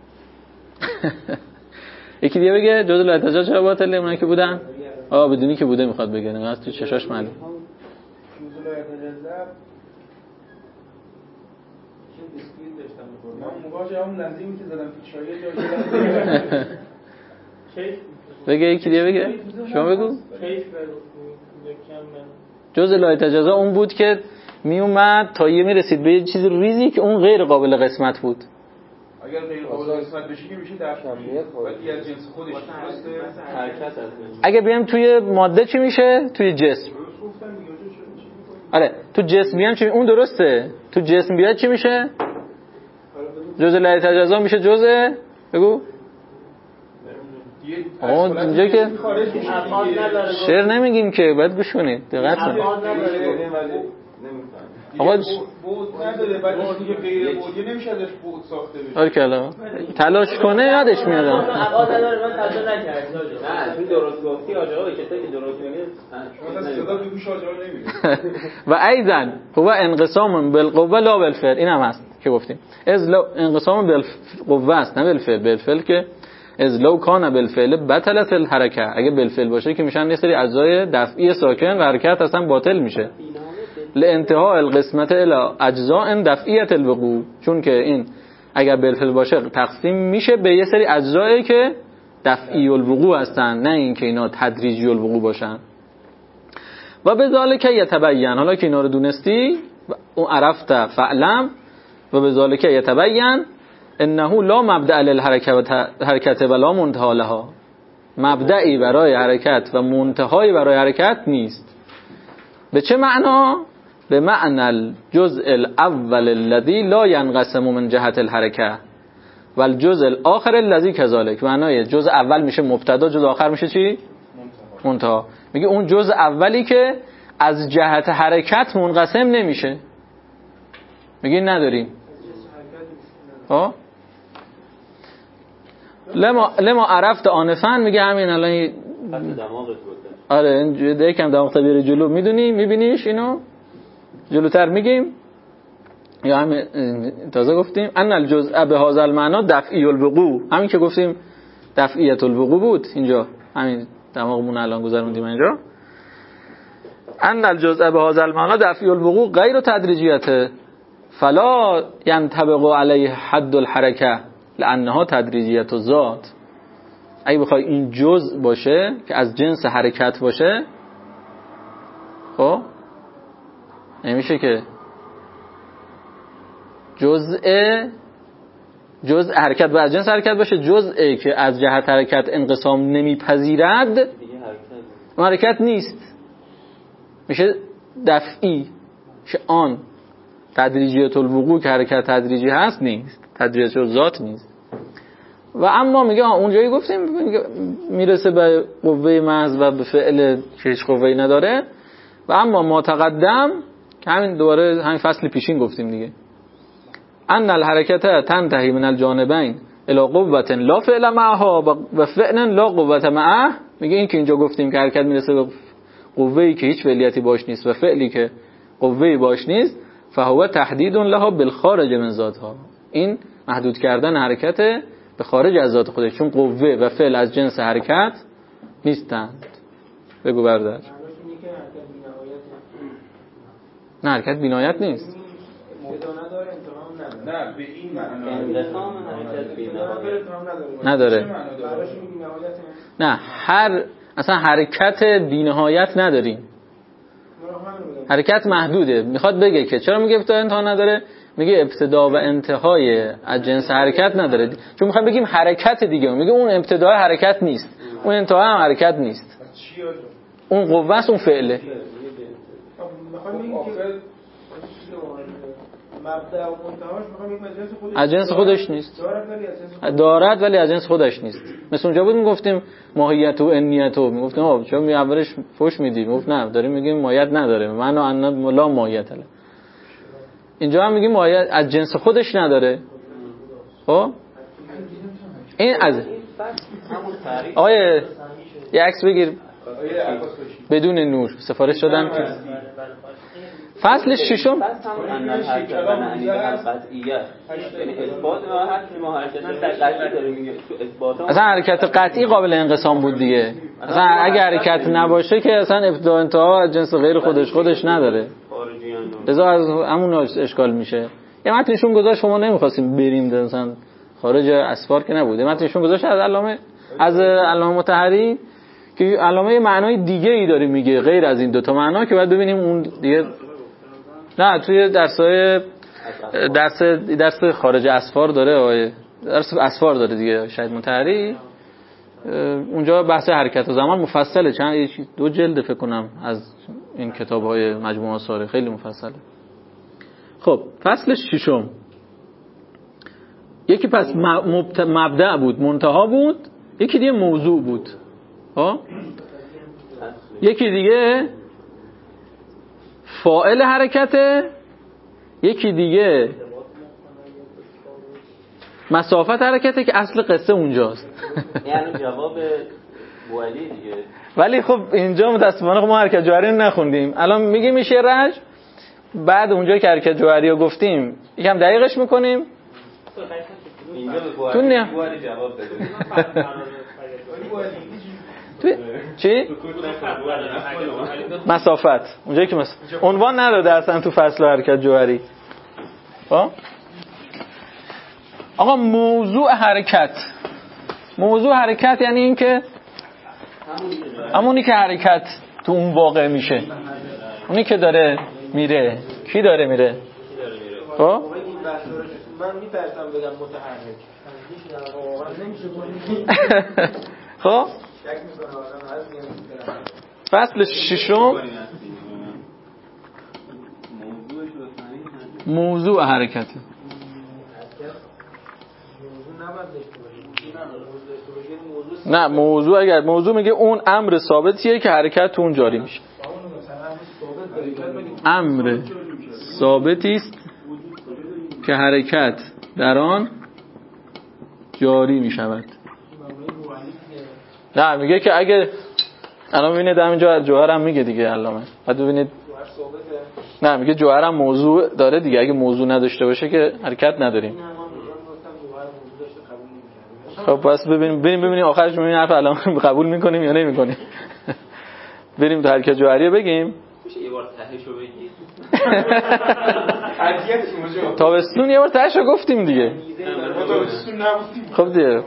یکی دیگه بگه جزء لا يتجزأ چرا باطله؟ اونایی که بودن بدونی که بوده میخواد بگه، نه تو چشاش معلوم. جزء لا يتجزأ بیسکویت داشتم می‌خوردم. من موقع همون لحظه‌ای که زدم تو چای کیف بگه یکی دیگه بگه. شما بگو. کیف یکم جز لایت جزا اون بود که می اومد تا یه میرسید به یه چیز ریزی که اون غیر قابل قسمت بود. اگر غیر قابل قسمت بشه که میشه در ولی از جنس خودش درسته حرکت از اگه بیایم توی ماده چی میشه؟ توی جسم. آره تو جسم بیایم چی؟ اون درسته. تو جسم بیاد چی میشه؟ جزء لایت جزا میشه جزء بگو. اینجا که شعر نمیگیم که باید گوش کنید دقت کنید. آقا بود نداره بعد میگه غیر بود نمیشه ازش بود ساخته بشه. آره کلا تلاش کنه یادش میاد. ابعاد نداره من تلاش نکردم. نه این درست گفتی آجا کسایی که درست میگه شما صدا به گوش آجا نمیره. و ایضا هو انقسام بالقوه لا بالفعل. این هم هست که گفتیم از لو انقسام بالقوه است نه بالفعل. بالفعل که از لو کان بالفعل بطلت الحرکه. اگه بالفعل باشه که میشن یه سری اجزای دفعی ساکن و حرکت اصلا باطل میشه. لانتهاء القسمت الى اجزاء دفعیه الوقوع. چون که این اگر بالفعل باشه تقسیم میشه به یه سری اجزایی که دفعی الوقوع هستن نه اینکه اینا تدریجی الوقوع باشن. و بذالک یتبین. حالا که اینا رو دونستی اون عرفت فعلم و بذالک یتبین انه لا مبدأ للحرکت ولا منتهى لها. مبدئی برای حرکت و منتهایی برای حرکت نیست. به چه معنا؟ به معنی الجزء الاول الذي لا ينقسم من جهت الحرکه و الجزء الاخر الذي كذلك. معنای جزء اول میشه مبتدا، جزء آخر میشه چی؟ منتها. میگه اون جزء اولی که از جهت حرکت منقسم نمیشه. میگه نداریم. ها؟ لما عرفت آنفا. میگه همین الان دماغت بود. آره یکم دماغ بیاره جلو. میدونی میبینیش اینو جلوتر میگیم یا همین تازه گفتیم ان الجزء به هذا المعنى دفعی الوقوع. همین که گفتیم دفعیت الوقوع بود اینجا. همین دماغمون الان گذروندیم اینجا. ان الجزء به هذا المعنى دفعی الوقوع غیر تدریجیته فلا ينطبق علیه حد الحرکه لانها تدریجیت الذات. اگه بخوای این جزء باشه که از جنس حرکت باشه خب نمیشه که جزء حرکت و از جنس حرکت باشه. جزئی که از جهت حرکت انقسام نمیپذیرد اون حرکت نیست. میشه دفعی. میشه آن تدریجیت الوقوع که حرکت تدریجی هست نیست. تدریجیت الذات نیست. و اما میگه اونجایی گفتیم میرسه به قوه محض و به فعل که هیچ قوه‌ای نداره. و اما ما تقدم که همین دوباره همین فصل پیشین گفتیم دیگه ان الحرکت تنتهی من الجانبین الی قوة لا فعل معها و فعل لا قوة معه. میگه این که اینجا گفتیم که حرکت میرسه به قوه‌ای که هیچ فعلیتی باش نیست و فعلی که قوه‌ای باش نیست فهو تحدید لها بالخارج من ذاتها. این محدود کردن حرکت به خارج از ذات خودش چون قوه و فعل از جنس حرکت نیستند. بگو برادر. نه حرکت بی‌نهایت نیست. نه به این معنا انقسام حرکت بی‌نهایت نداره. نه اصلا حرکت بی‌نهایت نداریم. حرکت محدوده. میخواد بگه که چرا میگه ابتدا انتها نداره؟ میگه ابتدا و انتهای از جنس حرکت نداره چون میخوام بگیم حرکت دیگه. میگه اون ابتدای حرکت نیست اون انتها هم حرکت نیست. اون قوه است اون فعله. میخوام بگیم که مبدا و منتهاش میخوام بگیم از جنس خودش نیست. دارد ولی از جنس خودش نیست. مثل اونجا بود میگفتیم ماهیت و انیت و میگفتیم آ چرا می اولش فوش میدی؟ میگفت نه داریم میگیم ماهیت نداره. معنا ان لا ماهیت له. اینجا هم میگیم ماهیت از جنس خودش نداره. خب این از آیه یه عکس بگیر بدون نور سفارش شدن که فصل ششم اصلا حرکت قطعی قابل انقسام بود دیگه. اصلا اگه حرکت نباشه که اصلا ابتدا انتها از جنس غیر خودش نداره. لذا از همون اشکال میشه یه متنشون گذاشت، شما نمی‌خواستیم بریم مثلا خارج اسفار که نبوده، متنشون گذاشت از علامه مطهری که علامه معنای دیگه ای داره میگه غیر از این دوتا معنا که بعد ببینیم اون دیگه. نه توی درس خارج اسفار داره، درس اسفار داره دیگه شاید مطهری، اونجا بحث حرکت و زمان مفصله، چند 2 جلد فکر کنم از این کتاب‌های مجموعه آثار، خیلی مفصله. خب فصل 6 یکی پس مبدأ بود، منتها بود، یکی دیگه موضوع بود، یکی دیگه فاعل حرکته، یکی دیگه مسافت حرکته که اصل قصه اونجاست. یعنی جواب بوالی دیگه. ولی خب اینجا متاسفانه ما حرکت جوهری رو نخوندیم، الان میگیم میشه رج، بعد اونجا که حرکت جوهری رو گفتیم یکم دقیقش میکنیم. اینجا به بوالی جواب بده. چی؟ مسافت اونجایی که عنوان نداده اصلا تو فصل حرکت جوهری. آقا موضوع حرکت یعنی این که همونی که حرکت تو اون واقع میشه، اونی که داره میره. کی داره میره؟ خب من میترسم بگم متحرک خب فصل 6 موضوع حرکت. نه موضوع، اگر موضوع میگه اون امر ثابتیه که حرکت تو اون جاری میشه، امر ثابتی است که حرکت در آن جاری میشود. نه میگه که اگه الان ببینید همینجا جوهر هم میگه دیگه علامه، بعد ببینید نه میگه جوهر هم موضوع داره دیگه، اگه موضوع نداشته باشه که حرکت نداریم. خب پس ببینیم آخرش ببینیم حرف علامه قبول میکنیم یا نمیکنیم. بریم تو حرکت جوهری بگیم. میشه یه بار تهشو بگید؟ تابستون یه بار تهشو گفتیم دیگه. خب دیگه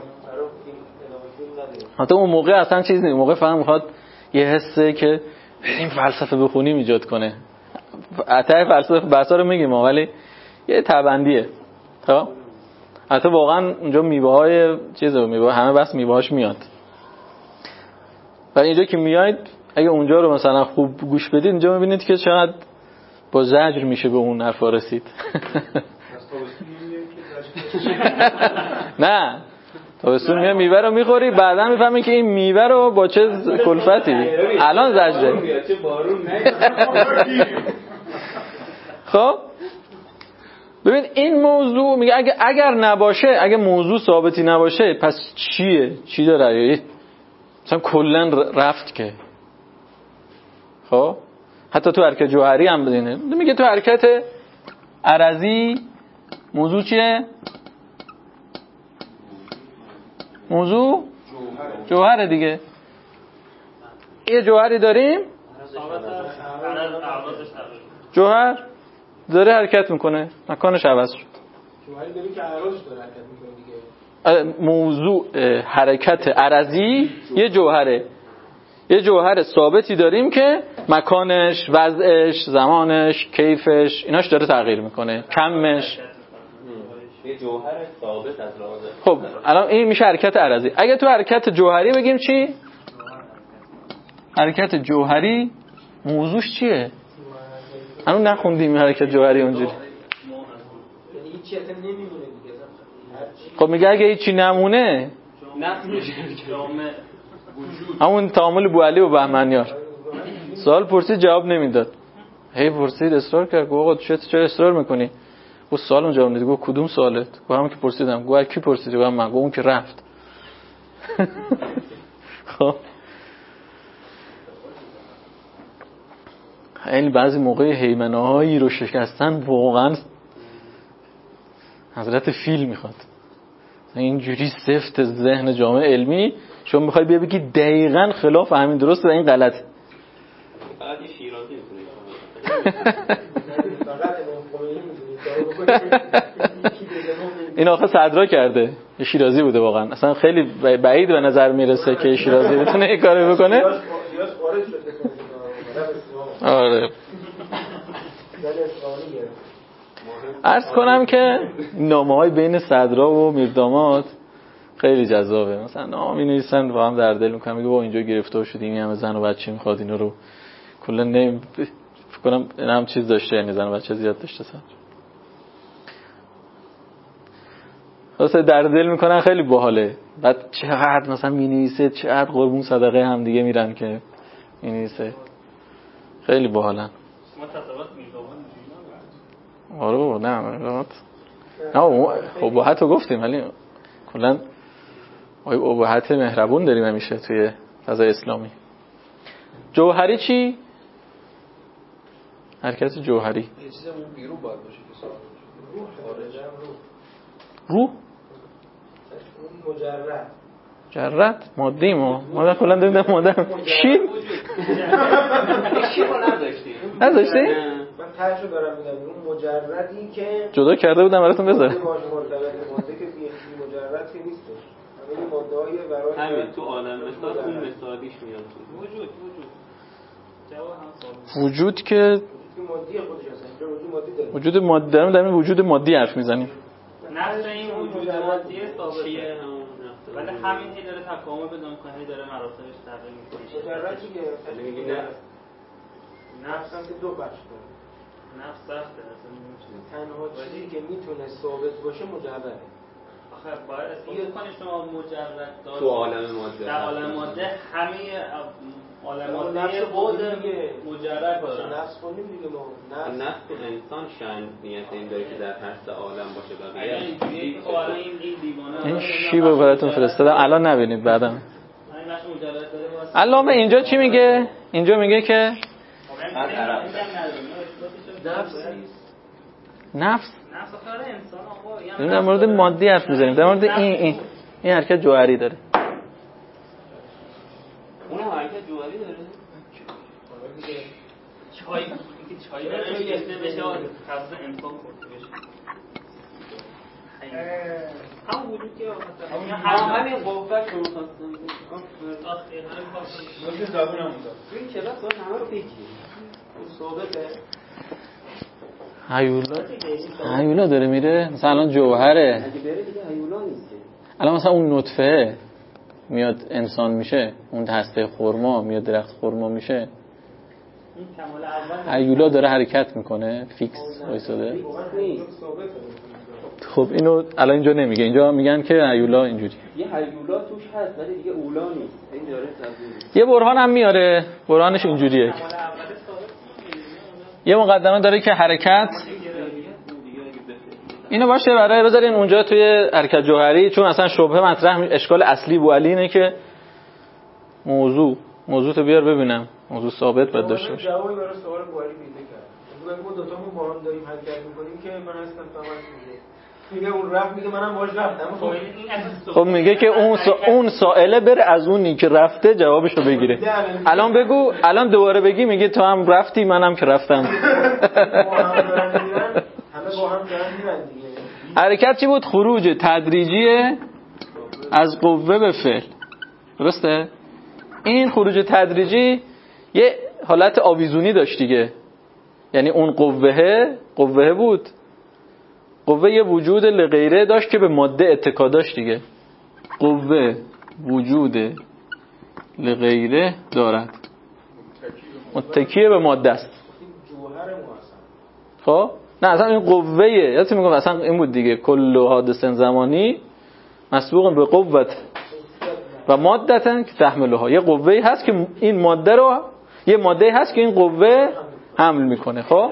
حتی اون موقع اصلا چیز نیست، موقع فهم میخواد یه حسه که این فلسفه بخونیم ایجاد کنه. ته فلسفه بحثا رو میگیم ولی یه تبندیه. خب حتی واقعا اونجا میوه‌های میوه همه بس میوه‌هاش میاد. و اینجا که میاید اگه اونجا رو مثلا خوب گوش بدید اینجا میبینید که چقدر با زجر میشه به اون حرفا رسید. نه تابستون میاد میوه رو میخوری، بعدا میفهمی که این میوه رو با چه کلفتی الان زجره. خب ببین این موضوع میگه اگر نباشه، اگه موضوع ثابتی نباشه پس چیه؟ چی داره؟ مثلا کلا رفت که. خب حتی تو حرکت جوهری هم بدینه میگه تو حرکت عرضی موضوع چیه؟ موضوع جوهره دیگه. یه جوهری داریم، جوهر داره حرکت میکنه، مکانش عوض شد. جوهری داریم که عرضش داره حرکت میکنه دیگه. موضوع حرکت عرضی یه جوهر ثابتی داریم که مکانش، وضعش، زمانش، کیفش ایناش داره تغییر میکنه، کمش. یه جوهر ثابت از لحاظ. خب الان این میشه حرکت عرضی. اگه تو حرکت جوهری بگیم چی؟ حرکت جوهری موضوعش چیه؟ هنوز نخوندیم حرکت جوهری اونجوری. یعنی هیچی اصلا نمیمونه دیگه. خب میگه اگه هیچی نمونه همون تعامل بوالی و بهمنیار. سوال پرسید جواب نمیداد، هی پرسید اصرار کرد، گفت آقا چرا اصرار میکنی؟ گفت سوال اون جواب نمیدی. گفت کدوم سوالت؟ گفت همون که پرسیدم. گفت کی پرسیدی؟ گفت من. گفت اون که رفت. خب این بعضی موقع هیمنه‌هایی رو شکستن واقعا حضرت فیل میخواد. اینجوری سفت ذهن جامعه علمی شما میخوای بیا بگی دقیقاً خلاف همین درسته و این غلطه. فقط یه شیرازی میتونه این آخه صدرا کرده، شیرازی بوده واقعا. اصلا خیلی بعید به نظر میرسه که شیرازی بتونه این کارو بکنه. آره. عرض کنم که نامه‌های بین صدرا و میرداماد خیلی جذابه. مثلا نامه می‌نویسن با هم در دل می‌کنن، میگه با اینجا گرفتار شدیم، این همه زن و بچه می‌خواد اینا رو کلا فکر کنم این هم چیز داشته، یعنی زن و بچه زیاد داشته صدر. واسه در دل می‌کنن، خیلی باحاله. بعد چقدر مثلا می‌نویسه، چقدر قربون صدقه هم دیگه میرن که می‌نویسه. خیلی باحالن. آره نه اباحت رو گفتیم، ولی کلا اباحت مهربون داریم همیشه توی فضای اسلامی. جوهری چی؟ حرکت جوهری یه چیز اون بیرون باید باشه که سوال روح مجرد مادی ما کلا داریم در ماده چی؟ نداشتی؟ من تاشو دارم میگم اون مجردی که جدا کرده بودم براتون بذارم. ماده که بی مجرد که نیستش، همین ماده‌های برای همین تو عالم مثال اون مثالیش میاد وجود که مادی خودش هست، وجود مادی داره. وجود مادی داریم، در وجود مادی حرف میزنیم. نفس این وجود مادی ثابته، ولی همین هی داره تکامل پیدا می‌کنه، داره مراتبش تغییر می‌کنه. مجردی که میگی نفس هم که دو بخش داره. نفس سخته اصلا نمی‌شه. تنها چیزی که میتونه ثابت باشه مجرده. آخه باید اثبات کنی شما مجرد داشت تو عالم ماده، در عالم ماده همه عالم ماده بود مجرد باشه. نفس کنیم دیگه ما نفس تو انسان شأنیت این داره که در هر سه عالم باشه. اگر اینجوریه که خب الان این دیوانه این شیبو براتون فرستادم، الان نبینید بعدم. همین بخش مجرد داره واسه علامه اینجا چی میگه؟ اینجا میگه که نفس آخر انسان آقا در مورد مادی حرف میزنیم، در مورد این حرکت جوهری داره. اون حرکت جوهری داره. چای داره گشته بشه و خاص انسان خورده بشه. هم وجود که همین قوت رو می‌خواستم نوش زبونم بود. این کلاس باید همه رو بگی. ثابته. هیولا داره میره، مثلا الان جوهره. اگه بره دیگه هیولا نیست. الان مثلا اون نطفه میاد انسان میشه، اون هسته خرما میاد درخت خرما میشه. هیولا داره حرکت میکنه، فیکس وایساده. خب اینو الان اینجا نمیگه، اینجا میگن که هیولا اینجوری. یه هیولا توش هست ولی دیگه اولا نیست. این داره تفسیر. یه برهان هم میاره، برهانش اینجوریه. یه مقدمه داره که حرکت اینو باشه برای بذارین اونجا توی حرکت جوهری، چون اصلا شبهه مطرح اشکال اصلی بو علی اینه که موضوع تو بیار ببینم، موضوع ثابت باید داشته باشه. جوابی برای سوال بو علی پیدا کرد. ما دو تامون با هم داریم حرکت می‌کنیم که من هستم میگه اون رفت، میگه منم باهاش رفتم. خب میگه که اون سائله بره از اونی که رفته جوابشو بگیره. الان بگو، الان دوباره بگی میگه تو هم رفتی منم که رفتم. همه با هم دارن میرن دیگه. حرکت چی بود؟ خروج تدریجی از قوه به فعل. درسته؟ این خروج تدریجی یه حالت آویزونی داشت دیگه. یعنی اون قوه بود، قوه یه وجود لغیره داشت که به ماده اتکا داشت دیگه. قوه وجود لغیره دارد، متکیه به ماده است. خب نه اصلا این قوه یادت میگم اصلا این بود دیگه، کل حادث زمانی مسبوق به قوت و مادتن که تحملها. یه قوه هست که این ماده رو، یه ماده هست که این قوه حمل میکنه. خب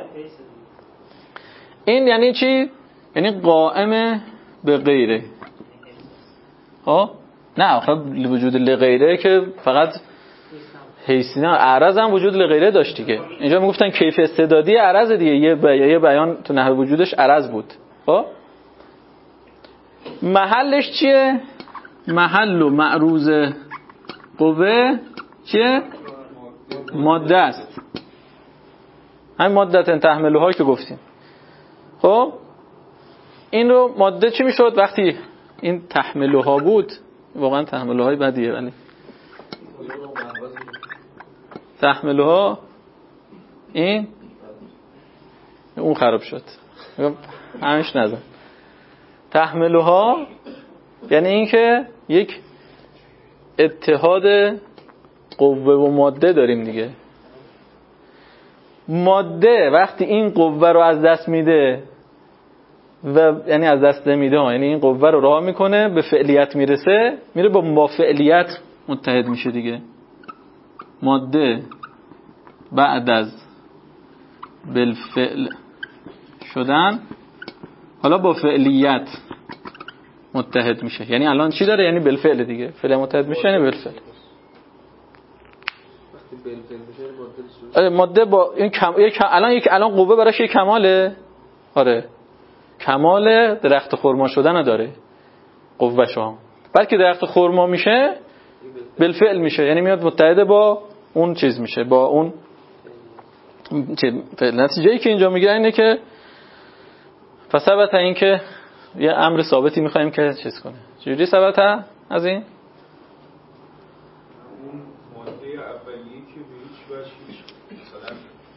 این یعنی چی؟ یعنی قائم به غیره. خب نه آخه وجود لغیره که فقط حیثی نه، اعراض هم وجود لغیره داشت دیگه. اینجا میگفتن کیف استعدادی اعراض دیگه، یه بیان تو نحو وجودش اعراض بود. خب محلش چیه؟ محل و معروض قوه چیه؟ ماده است. همین مادت تحملوها که گفتیم. خب این رو ماده چی میشد وقتی این تحملوها بود؟ واقعا تحملوهای بدیه، ولی تحملوها این اون خراب شد، همش نزن. تحملوها یعنی این که یک اتحاد قوه و ماده داریم دیگه. ماده وقتی این قوه رو از دست میده و یعنی از دست نمیده، یعنی این قوه رو رها میکنه، به فعلیت میرسه، میره با فعلیت متحد میشه دیگه. ماده بعد از بالفعل شدن حالا با فعلیت متحد میشه. یعنی الان چی داره؟ یعنی بالفعل دیگه. فعل متحد میشه یعنی بالفعل. ماده با این الان قوه براش یک کماله. آره کمال درخت خرما شدن داره قوه شو. بعد که درخت خرما میشه بالفعل میشه، یعنی میاد متحد با اون چیز میشه، با اون نتیجه‌ای که اینجا میگه اینه که فثبت، این که یه امر ثابتی میخوایم که چیز کنه. چجوری ثبت از این؟ اون ماده اولیه‌ای که به هیچ وجه مثلا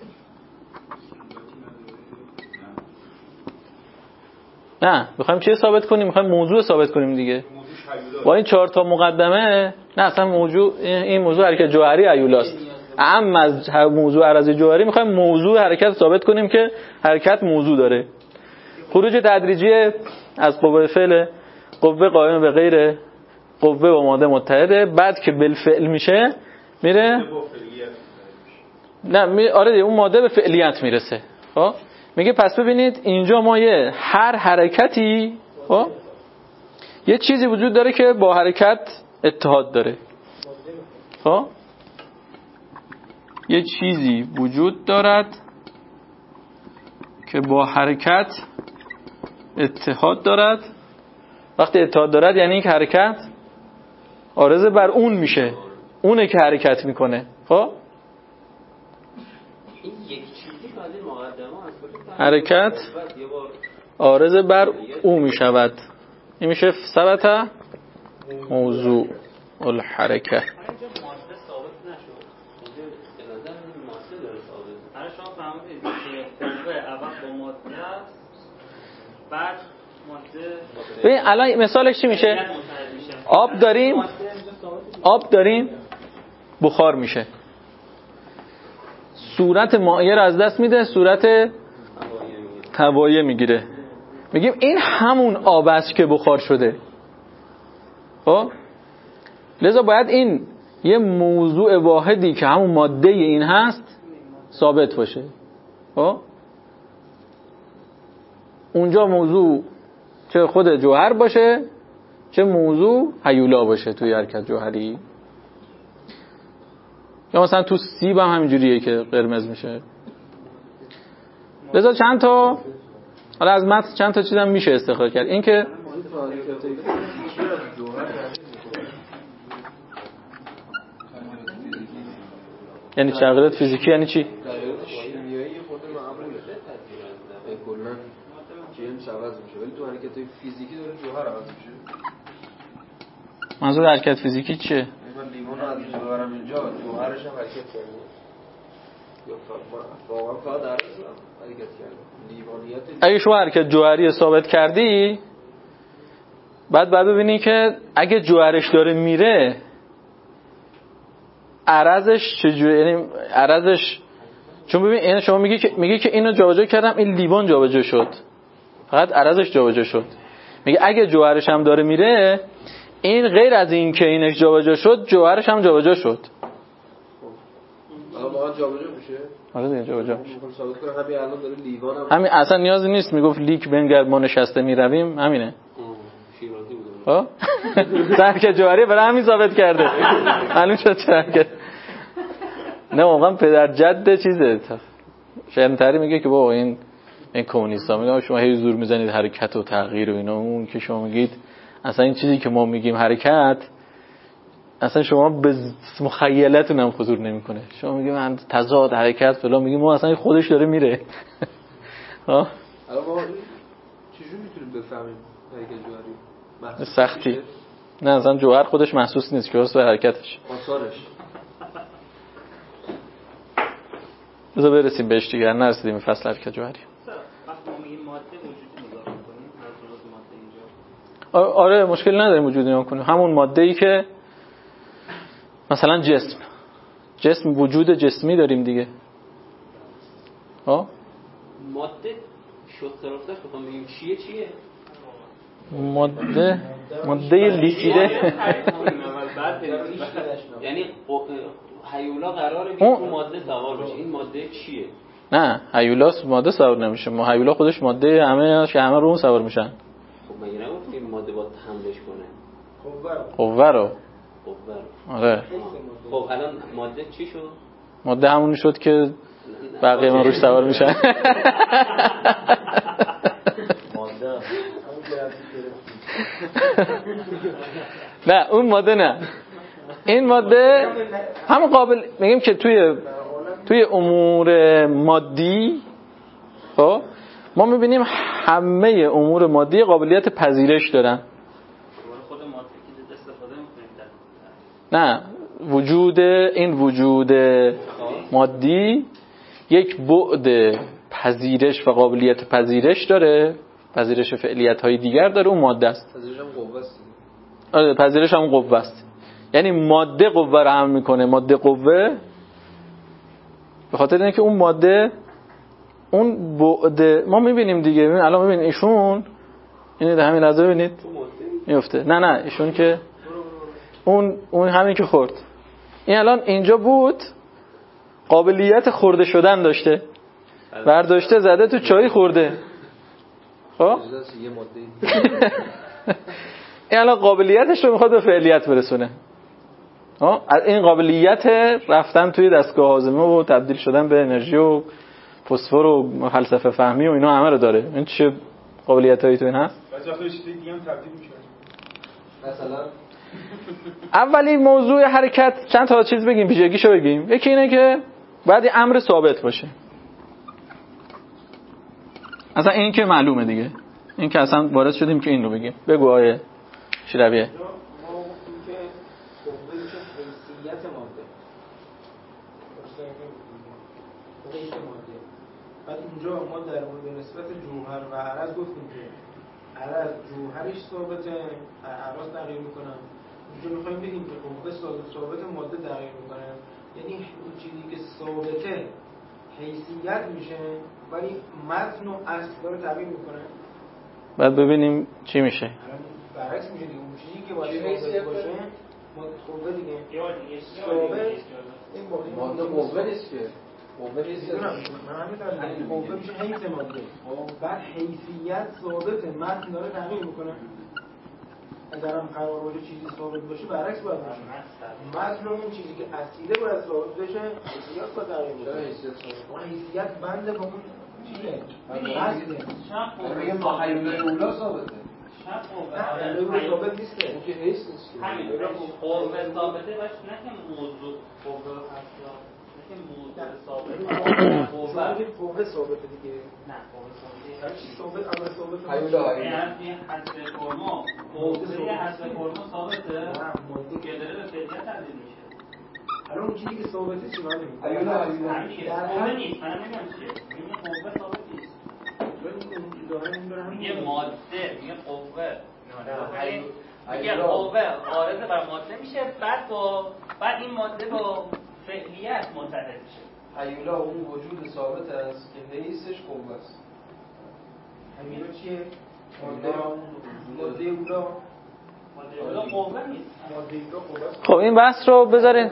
نه میخوایم چی ثابت کنیم؟ میخوایم موضوع ثابت کنیم دیگه. با این 4 تا مقدمه نه اصلا این موضوع حرکت جوهری ایولاست. اما از موضوع عرض جوهری میخوایم موضوع حرکت ثابت کنیم که حرکت موضوع داره. خروج تدریجی از قوه فعل، قوه قائم به غیر قوه با ماده متحده، بعد که بالفعل میشه میره آره اون ماده به فعلیت میرسه. خب میگه پس ببینید اینجا ما هر حرکتی یه چیزی وجود داره که با حرکت اتحاد داره. خب یه چیزی وجود دارد که با حرکت اتحاد دارد. وقتی اتحاد دارد یعنی اینکه حرکت عارض بر اون میشه، اونه که حرکت میکنه. خب این یک چیزی بعد مقدمه حرکت عارض بر او میشود. این میشه ثبت موضوع الحرکه. بعد ماده ببین الان مثالش چی میشه؟ آب داریم بخار میشه، صورت مایع رو از دست میده، صورت هوایه میگیره. میگیم این همون آب است که بخار شده. خب لذا باید این یه موضوع واحدی که همون ماده این هست ثابت باشه. خب اونجا موضوع چه خود جوهر باشه چه موضوع هیولا باشه توی حرکت جوهری. یا مثلا تو سیب هم همینجوریه که قرمز میشه. لذا چند تا حالا از متن چند تا چیزم میشه استخراج کرد. این که یعنی تغییرات فیزیکی یعنی چی؟ تغییرات شیمیایی خود معموله کلا جنس عوض میشه، ولی تو حرکت فیزیکی داره جوهر عوض میشه. منظور حرکت فیزیکی چیه؟ من لیوان رو از اینجا ببرم اینجا جوهرش هم حرکت کرده یا واقعا فقط عرض حرکت کرده. لیوانیت اگه شما حرکت جوهری ثابت کردی بعد ببینی که اگه جوهرش داره میره عرضش چجوری، یعنی عرضش چون ببین این شما میگی که اینو جابجا کردم این لیوان جابجا شد، فقط عرضش جابجا شد. میگه اگه جوهرش هم داره میره این غیر از این که اینش جابجا شد جوهرش هم جابجا شد. الان واقعا جابجا میشه؟ آره دیگه جابجا میشه. ثابت کنه همین الان داره لیوان هم همین اصلا نیازی نیست میگفت لیک بنگر ما نشسته میرویم همینه. شیرازی بود. ها حرکت جوهری برای همین ثابت کرده. معلوم شد چرا نه واقعا پدر جد چیزه. شرمتری میگه که بابا این کمونیستا میگن شما هی زور میزنید حرکت و تغییر و اینا، اون که شما میگید اصلا این چیزی که ما میگیم حرکت اصلا شما به مخیلتون هم حضور نمیکنه. شما میگیم من تضاد حرکت فلان، میگیم ما اصلا خودش داره میره. ها الان ما چجوری میتونیم بفهمیم حرکت جوهری؟ سختی. نه اصلا جوهر خودش محسوس نیست که واسه حرکتش. آثارش. بذار برسیم بهش دیگه، نرسیدیم به فصل حرکت جوهری. وقتی ما میگیم ماده وجودی نگاه می‌کنیم، از ماده اینجا. آره مشکل نداریم وجودی نگاه کنیم. همون ماده‌ای که مثلا جسم وجود جسمی داریم دیگه. ماده شد طرفتش بخوام بگیم چیه؟ ماده لیکیده. یعنی هیولا قراره که تو ماده سوار بشه. این ماده چیه؟ نه هیولا ماده سوار نمیشه. هیولا خودش ماده همه رو اون سوار میشن. خب مگه نگفتیم ماده باید حملش کنه؟ قوه رو. آره. خب الان ماده چی شد؟ ماده همون شد که بقیه ما روش سوار میشن. نه اون ماده نه. این ماده همون قابل میگیم که توی امور مادی خب ما میبینیم همه امور مادی قابلیت پذیرش دارن. خود ماده که استفاده میکنیم. نه وجود مادی یک بعد پذیرش و قابلیت پذیرش داره، پذیرش فعلیت‌های دیگر داره، اون ماده است. پذیرش هم قوه است. آره پذیرش هم قوه است. یعنی ماده قوه رو حمل میکنه. ماده قوه به خاطر اینکه اون ماده اون بعد ما میبینیم دیگه. الان میبینید ایشون اینو در همین لحظه ببینید میفته. نه ایشون که اون همین که خورد، این الان اینجا بود قابلیت خورده شدن داشته، برداشته زده تو چای خورده. خب این الان قابلیتش رو میخواد به فعلیت برسونه. این قابلیت رفتن توی دستگاه هاضمه و تبدیل شدن به انرژی و فسفر و فلسفه فهمی و اینا همه رو داره. این چه قابلیتایی تو این هست؟ بعضی وقتا چیزی دیگه هم تبدیل میشه. مثلا اولی موضوع حرکت چند تا چیز بگیم، ویژگیشو بگیم. یکی اینه که باید یه امر ثابت باشه. اصلا این که معلومه دیگه، این که اصلا وارد شدیم که این رو بگیم. بگو آیه شیرویه. بعد اینجا ما در مورد نسبت جوهر و عرض گفتیم که عرض جوهرش ثابته، اعراض تغییر میکنن. اینجا میخوایم بگیم که قوه ثابت ماده تغییر میکنه. یعنی اون چیزی که ثابته حیثیت میشه ولی متن و اصل داره تغییر میکنه. بعد ببینیم چی میشه. برعکس میشه دیگه. اون چیزی که باید ثابت باشه قوه دیگه ثابت این ماده قوه نیست که قوه نیست. من همین قوه میشه حیث ماده. بعد حیثیت ثابت متن داره تغییر میکنه. اگرم قرار باشه چیزی ثابت باشه برعکس باید باشه. متن اون چیزی که اصیله باید ثابت بشه، حیثیت باید تغییر کنه. اون حیثیت بنده با اون چیزه. اصله. میگه ما هیولای اولا ثابته. نه ثابت نیست که. اون که حیث نیست. همین قوه ثابته باشه، نه که موضوع قوه هست. که موضوع ثابت قوه ثابته دیگه. نه قوه ثابته. هر چی ثابت امر ثابت. یعنی حذف فرما موضوع حذف فرما ثابته. نه موضوع که داره به فعلیت تبدیل میشه. الان اون چیزی که ثابته چی معنی میده؟ قوه نیست. من نمیگم چیه. این قوه ثابت نیست. یه ماده یه قوه میگه قوه عارض بر ماده میشه، بعد این ماده با فعلیت متحد میشه. هیولا اون وجود ثابت است که حیثش قوه است. هیولا چیه؟ ماده اولا قوه نیست. خب این بحث رو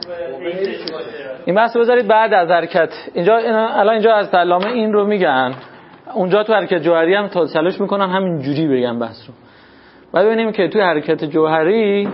بذارید بعد از حرکت. الان اینجا از علامه این رو میگن، اونجا تو حرکت جوهری هم تا تلاش میکنن همین جوری بگن بحث رو. بعد ببینیم که توی حرکت جوهری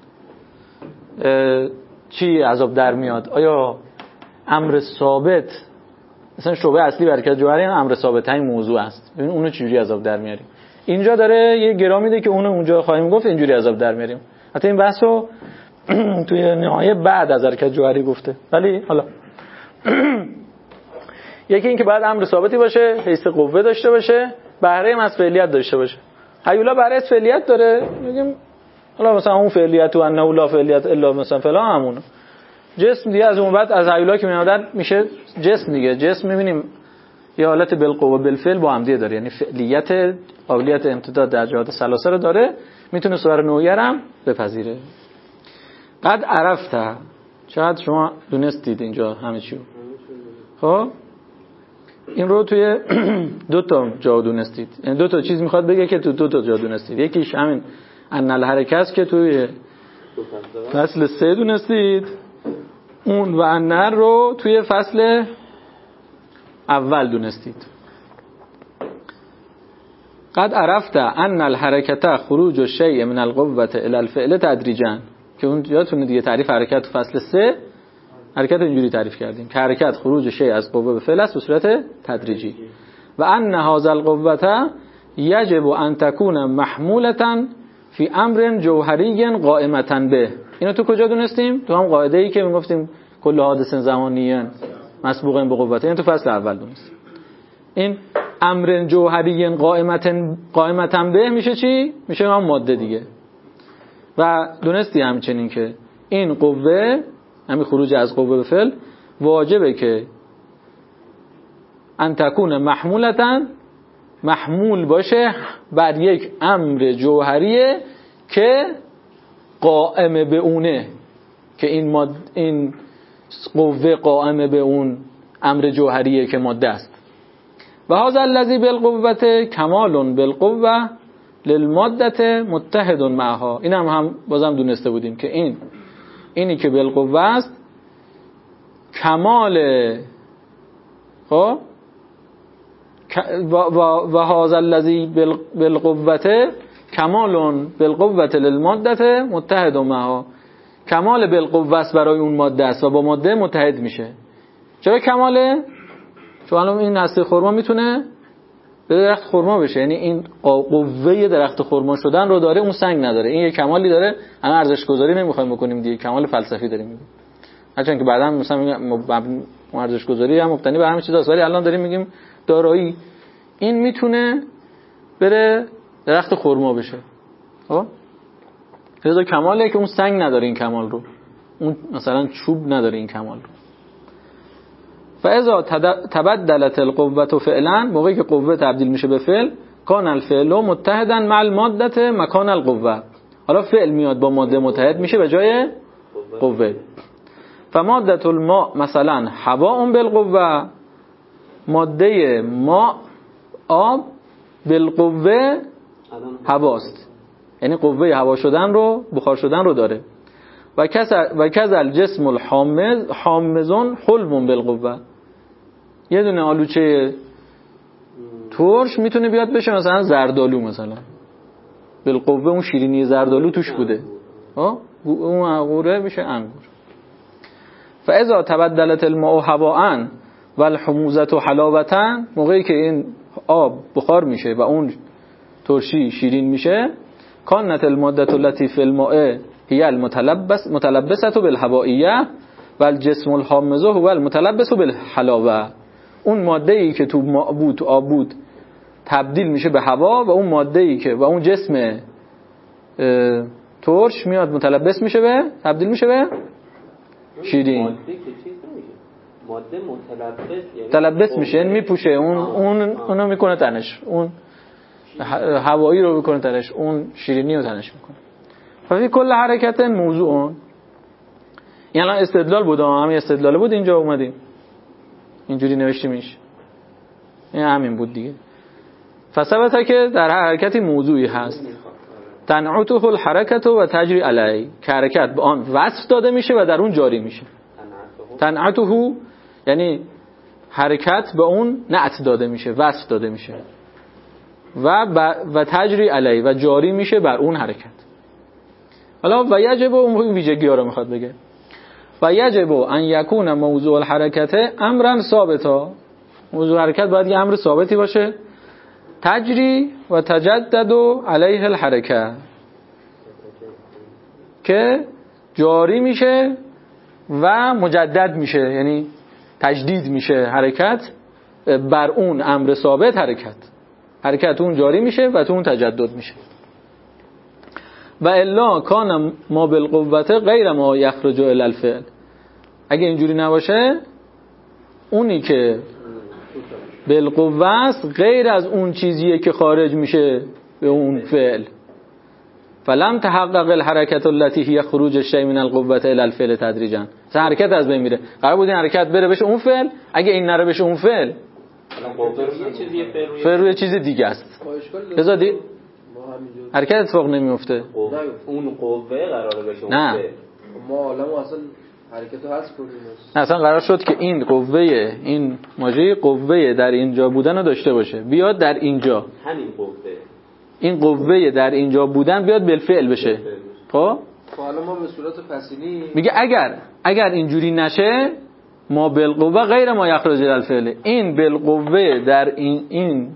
چی عذاب در میاد. آیا امر ثابت، مثلا شعبه اصلی حرکت جوهری هم امر ثابت همین موضوع است. ببین اونو چجوری عذاب در میاریم. اینجا داره یه گرا میده که اونو اونجا خواهیم گفت اینجوری عذاب در میاریم. حتی این بحث رو توی نهایه بعد از حرکت جوهری گفته. ولی حالا یکی این که باید امر ثابتی باشه، حیث قوه داشته باشه، بهره هم از فعلیت داشته باشه. هیولا بهره از فعلیت داره، میگیم حالا مثلا اون فعلیت و انه لا فعلیت الا مثلا فلان همونه. جسم دیگه از اون بعد از هیولا که میادن میشه جسم دیگه. جسم میبینیم یه حالت بالقوه بالفعل با هم دیگه داره، یعنی فعلیت قابلیت امتداد در جهات ثلاثه رو داره، میتونه صور نوعیه هم بپذیره. قد عرفته، چقدر شما دونستید اینجا همه چیو. خب این رو توی دو تا جا دونستید، یعنی دو تا چیز میخواد بگه که تو دو تا جا دونستید. یکیش همین ان الحرکت که توی فصل 3 دونستید، اون و ان رو توی فصل اول دونستید. قد عرفته ان الحرکت خروج الشیء من القوة الى الفعل تدریجا، که اون یادتونه دیگه تعریف حرکت تو فصل 3 حرکت اینجوری تعریف کردیم که حرکت خروج شیء از قوه به فعل است به صورت تدریجی. و ان هذا القوة یجب ان تكون محمولة فی امر جوهری قائمة به. اینو تو کجا دونستیم؟ تو هم قاعده ای که میگفتیم کل حادث زمانی مسبوق به قوته، این تو فصل اول دونستیم. این امر جوهری قائمة به میشه چی؟ میشه هم ماده دیگه. و دونستی همچنین که این قوه، همین خروج از قوه به فعل، واجبه که ان تکون محمولتن، محمول باشه بر یک امر جوهریه که قائم به اونه، که این قوه قائم به اون امر جوهریه که ماده است. و هذا الذی بالقوه کمال بالقوه للماده متحد معها. این هم بازم دونسته بودیم که اینی که بالقوه است کمال، خب و هذا الذی بالقوه کمال بالقوه للماده متحد معها. کمال بالقوه است برای اون ماده است و با ماده متحد میشه. چرا کماله؟ چون الان این هسته خرما میتونه به درخت خرما بشه، یعنی این قوه درخت خرما شدن رو داره، اون سنگ نداره. این یه کمالی داره. اما ارزش گذاری نمیخوایم بکنیم دیگه، کمال فلسفی داریم میگیم، هرچند که بعدا مثلا میگم ارزش گذاری هم مبتنی بر همین چیزاست، ولی الان داریم میگیم دارایی این میتونه بره درخت خرما بشه. خب لذا کماله که اون سنگ نداره این کمال رو، اون مثلا چوب نداره این کمال رو. فاذا تبدلت القوه فعلا، موقعی که قوه تبدیل میشه به فعل، کان الفعل متحدا مع الماده مکان القوه. حالا فعل میاد با ماده متحد میشه به جای قوه. فماده الماء مثلا هواء بالقوه، ماده ما آب بالقوه هواست، یعنی قوه هوا شدن رو، بخار شدن رو داره. و کذا الجسم الحامض حامضون حلم بالقوه. یه دونه آلوچه ترش میتونه بیاد بشه مثلا زردالو، مثلا بالقوه اون شیرینی زردالو توش بوده، اون انگوره میشه انگور. فاذا تبدلت الماء هواء والحموضه حلاوه، موقعی که این آب بخار میشه و اون ترشی شیرین میشه، کانت الماده التي في الماء هي المتلبسه بالهوائیه والجسم الحامض هو المتلبس بالحلاوه. اون ماده ای که تو ماء بود، تو آب بود، تبدیل میشه به هوا، و اون ماده ای که و اون جسم ترش میاد متلبس میشه به، تبدیل میشه به شیرین. ماده متلبس میشه، یعنی میپوشه، اونو میکنه تنش، اون هوایی رو میکنه تنش، اون شیرینی رو تنش میکنه. ففی کل حرکت موضوع، این الان استدلال بود، همین استدلال بود اینجا اومدیم اینجوری نوشتیمش، این همین بود دیگه. فثبت که در هر حرکتی موضوعی هست، تنعته الحرکت و تجری علیه، که حرکت به آن وصف داده میشه و در اون جاری میشه. تنعته یعنی حرکت به اون نعت داده میشه، وصف داده میشه، و تجری علیه و جاری میشه بر اون حرکت. حالا و یجب اون ویژگی ها رو میخواد بگه. و یجب ان یکون موضوع الحرکت امرا ثابتا، موضوع حرکت باید یه امر ثابتی باشه، تجری و تجدد علیه الحرکت، که جاری میشه و مجدد میشه، یعنی تجدید میشه حرکت بر اون امر ثابت حرکت. حرکت اون جاری میشه و تو اون تجدد میشه. و الا کان ما بالقوت غیر ما یخرج الی الفعل. اگه اینجوری نباشه اونی که بالقوه است غیر از اون چیزیه که خارج میشه به اون فعل. فلم تحقق الحرکت التي هي خروج الشيء من القوه الى الفعل تدریجا. مثلا حرکت از بین میره، قرار بود این حرکت بره بشه اون فعل، اگه این نره بشه اون فعل فعل روی چیز دیگه است. بذاری حرکت اتفاق نمیفته. اون قوه قراره بشه اون نه. فعل. ما عالمو اصلا حرکتو حذف کنیم. اصلا قرار شد که این قوه، این ماژه قوه در اینجا بودن رو داشته باشه، بیاد در اینجا همین قوه، این قوه در اینجا بودن بیاد بالفعل بشه. خب حالا ما به صورت فصیلی میگه اگر اینجوری نشه ما بالقوه غیر ما یخرج الفعل. این بالقوه در این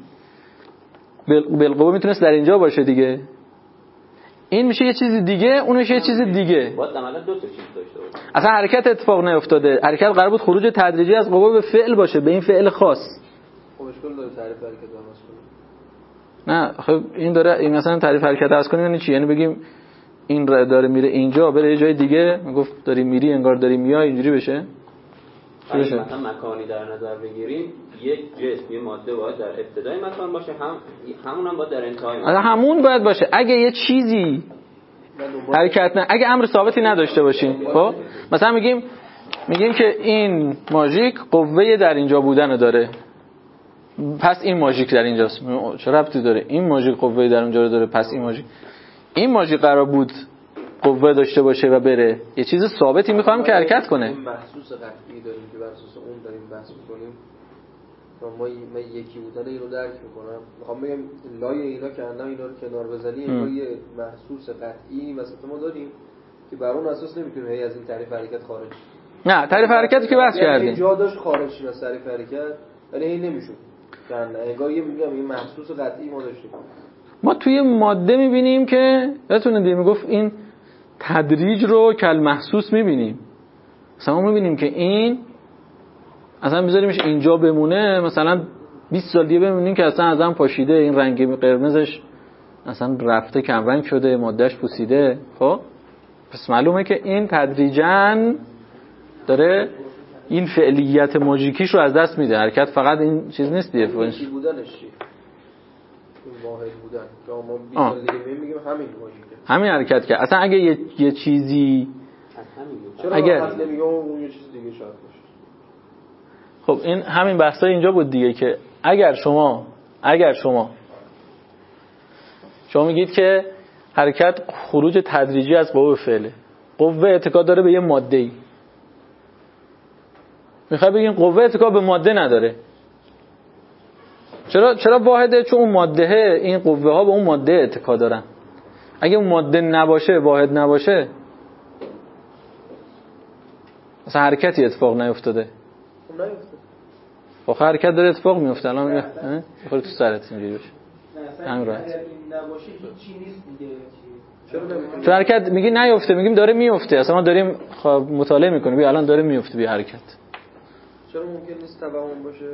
بالقوه میتونست در اینجا باشه دیگه، این میشه یه چیز دیگه، اون میشه یه چیز دیگه. باید عملا دو تا چیز داشته باشه. اصلا حرکت اتفاق نیفتاده، حرکت قرار بود خروج تدریجی از قوه به فعل باشه، به این فعل خاص. خب اشکال داره تعریف حرکت رو عوض کنیم؟ نه خب این داره، این مثلا تعریف حرکت عوض کنیم یعنی چی؟ یعنی بگیم این داره میره اینجا بره یه جای دیگه، میگفت داری میری انگار داری میای، اینجوری بشه. مثلا مکانی در نظر بگیریم، یک جسم، یه ماده باید در ابتدای مکان باشه، همون هم باید در انتهای مکان. همون باید باشه. اگه یه چیزی حرکت نه، اگه امر ثابتی نداشته باشیم، خب مثلا میگیم که این ماژیک قوه در اینجا بودن داره، پس این ماژیک در اینجاست. چه ربطی داره این ماژیک قوه در اونجا رو داره، پس این ماژیک قرار بود قوه داشته باشه و بره. یه چیز ثابتی میخوام که حرکت کنه. این محسوس قطعی داریم که بر اساس اون داریم بحث می‌کنیم. ما یکی بودن اینو درک می‌کنم. میخوام بگم لای اینا که الان اینا رو کنار بزنی، یه محسوس قطعی وسط ما داریم که بر اون اساس نمیتونیم هی از این تعریف حرکت خارج. نه تعریف حرکتی که بحث کردیم جا داشت خارج شه از تعریف حرکت، ولی هی نمیشد. انگار یه محسوس قطعی ما داشتیم. ما توی ماده میبینیم که یادتونه دیگه میگفت این تدریج رو کل محسوس میبینیم. مثلا ما میبینیم که این اصلا بذاریمش اینجا بمونه، مثلا 20 سال دیگه ببینیم که اصلا ازم پاشیده، این رنگ قرمزش اصلا رفته، کم رنگ شده، مادهش پوسیده. خب پس معلومه که این تدریجاً داره این فعلیت ماژیکیش رو از دست میده. حرکت فقط این چیز نیست دیگه. یکی بودنش چی؟ واحد بودن که ما 20 سال دیگه میگیم همین ماژیکه، همین حرکت که اصلا اگه یه چیزی چرا اصلا نمیگم اون یه چیز دیگه شاید باشه. خب این همین بحثای اینجا بود دیگه که اگر شما میگید که حرکت خروج تدریجی از قوه فعله، قوه اتکا داره به یه ماده‌ای، میخوای بگین قوه اتکا به ماده نداره. چرا واحده؟ چون اون ماده، این قوه ها به اون ماده اتکا دارن. اگه اون ماده نباشه، واحد نباشه، مثلا حرکتی اتفاق نیفتاده. خب حرکت داره اتفاق میفته الان میخوره تو سرت اینجوری بشه. همین راحت. اگر این نباشه هیچی نیست دیگه. چون حرکت میگی نیفته، میگیم داره میفته. اصلا ما داریم مطالعه میکنیم بیا الان داره میفته بیا حرکت. چرا ممکن نیست توهم باشه؟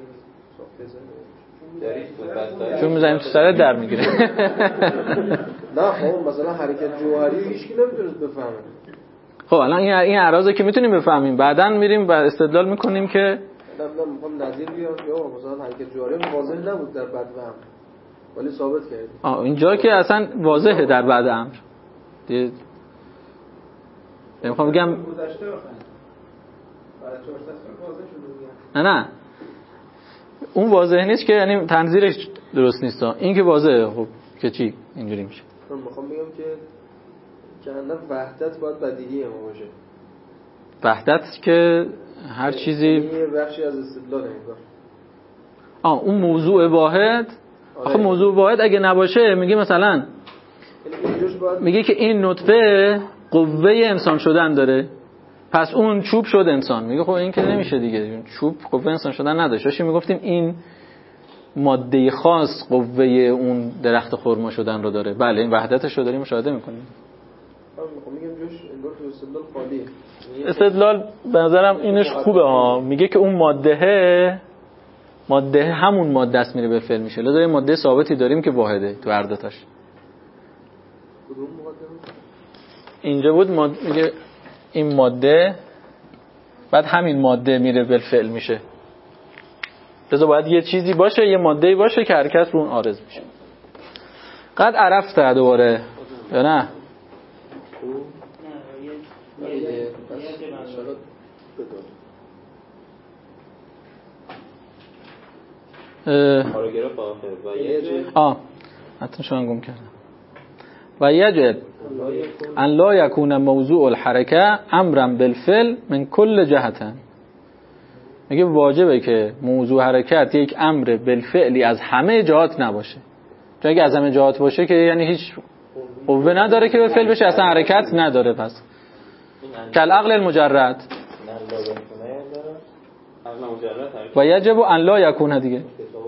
چون میزنیم تو سرت در میگیره. نه خب مثلا حرکت جوهری هیچ کی نمیتونه بفهمه. خب الان این اعراضه که میتونیم بفهمیم، بعداً میریم و استدلال میکنیم که نه میخوام نظیر بیارم یا مثلا حرکت جوهری واضح نبود در بعد امر ولی ثابت کردیم. اینجا که اصلا واضحه در بعد امر. میخوام بگم گذشته بخونید. بعد 400 سال واضح شده دیگه. نه اون واضح نیست که یعنی تنظیرش درست نیست. این که واضحه خب که چی اینجوری میشه. من میخوام بگم که اندر وحدت باید بدیهی ما باشه. وحدت که هر چیزی یه بخشی از استدلال انگار. اون موضوع واحد. آخه موضوع واحد اگه نباشه میگه مثلا میگه که این نطفه قوه انسان شدن داره، پس اون چوب شد انسان. میگه خب این که نمیشه دیگه، چوب قوه انسان شدن نداشت. داشتیم میگفتیم این ماده خاص قوه اون درخت خرما شدن رو داره. بله این وحدتش رو داریم مشاهده میکنیم. میگم جوش انگار تو استدلال خالیه. استدلال به نظرم اینش خوبه ها. میگه که اون ماده ماده همون ماده است میره بالفعل میشه. لذا یه ماده ثابتی داریم که واحده تو هر دو تاش. کدوم مقدمه؟ اینجا بود میگه این ماده بعد همین ماده میره بالفعل میشه. لذا باید یه چیزی باشه، یه ماده‌ای باشه که حرکت رو اون عارض میشه. قد عرفته دوباره یا نه؟ حتی شما گم کردم. و یجب ان لا یکون موضوع الحرکه امرا بالفعل من کل جهت. میگه واجبه که موضوع حرکت یک امر بالفعلی از همه جهات نباشه. چون اگه از همه جهات باشه که یعنی هیچ قوه نداره که بالفعل بشه، اصلا حرکت نداره. پس کل عقل المجرد و یجب ان لا یکون دیگه.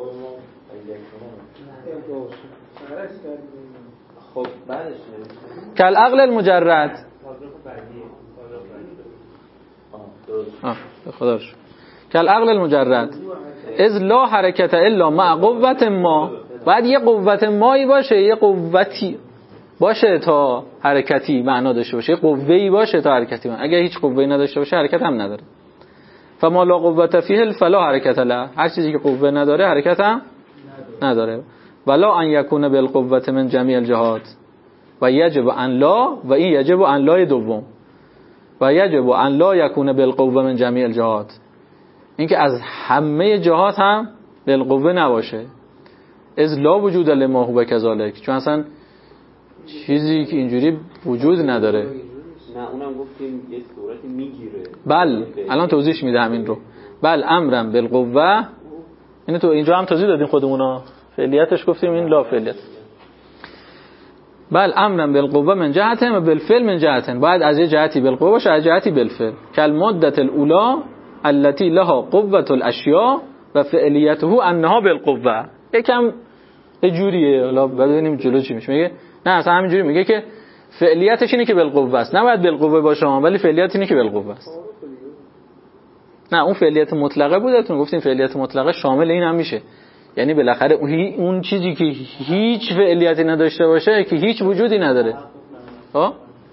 خب بعدش کل عقل المجرد خدا رو شکر. کل عقل المجرد از لا حرکت الا مع قوت ما. باید یه قوت مایی باشه، یه قوتی باشه تا حرکتی معنا داشته باشه، یه قوه‌ای باشه تا حرکتی معنا. اگه هیچ قوه‌ای نداشته باشه حرکت هم نداره. فما لا قوت فیه فلا حرکت له. هر چیزی که قوه نداره حرکت هم نداره. ولا ان یکون بالقوه من جمیع الجهات و یجب ان لا، و این یجب ان لا دوم، و یجب ان لا یکون بالقوه من جمیع الجهات، این که از همه جهات هم بالقوه نباشه. از لا وجود لما هو کذالک، چون اصلا چیزی که اینجوری وجود نداره. نه اونم گفتیم یه صورتی میگیره. بله الان توضیحش میده همین رو. بل امرم بالقوه، اینو تو اینجا هم توضیح دادیم خودمونا، فعلیتش گفتیم این لا فعلیت. بل امرم بالقوه من جهتن و بالفعل من جهتن، باید از یه جهتی بالقوه باشه، از جهتی بالفعل. کل مدت الاولا التي لها قوه الاشیاء و فعلیته انها بالقوه. یکم یه جوریه، حالا ببینیم جلو چی میشه. میگه نه اصلا همینجوری میگه که فعلیتش اینه که بالقوه است، نه باید بالقوه باشه ولی فعلیت اینه که بالقوه است. نه اون فعلیت مطلقه بودتون گفتیم فعلیت مطلقه شامل این هم میشه، یعنی بالاخره اون چیزی که هیچ فعلیتی نداشته باشه که هیچ وجودی نداره. ها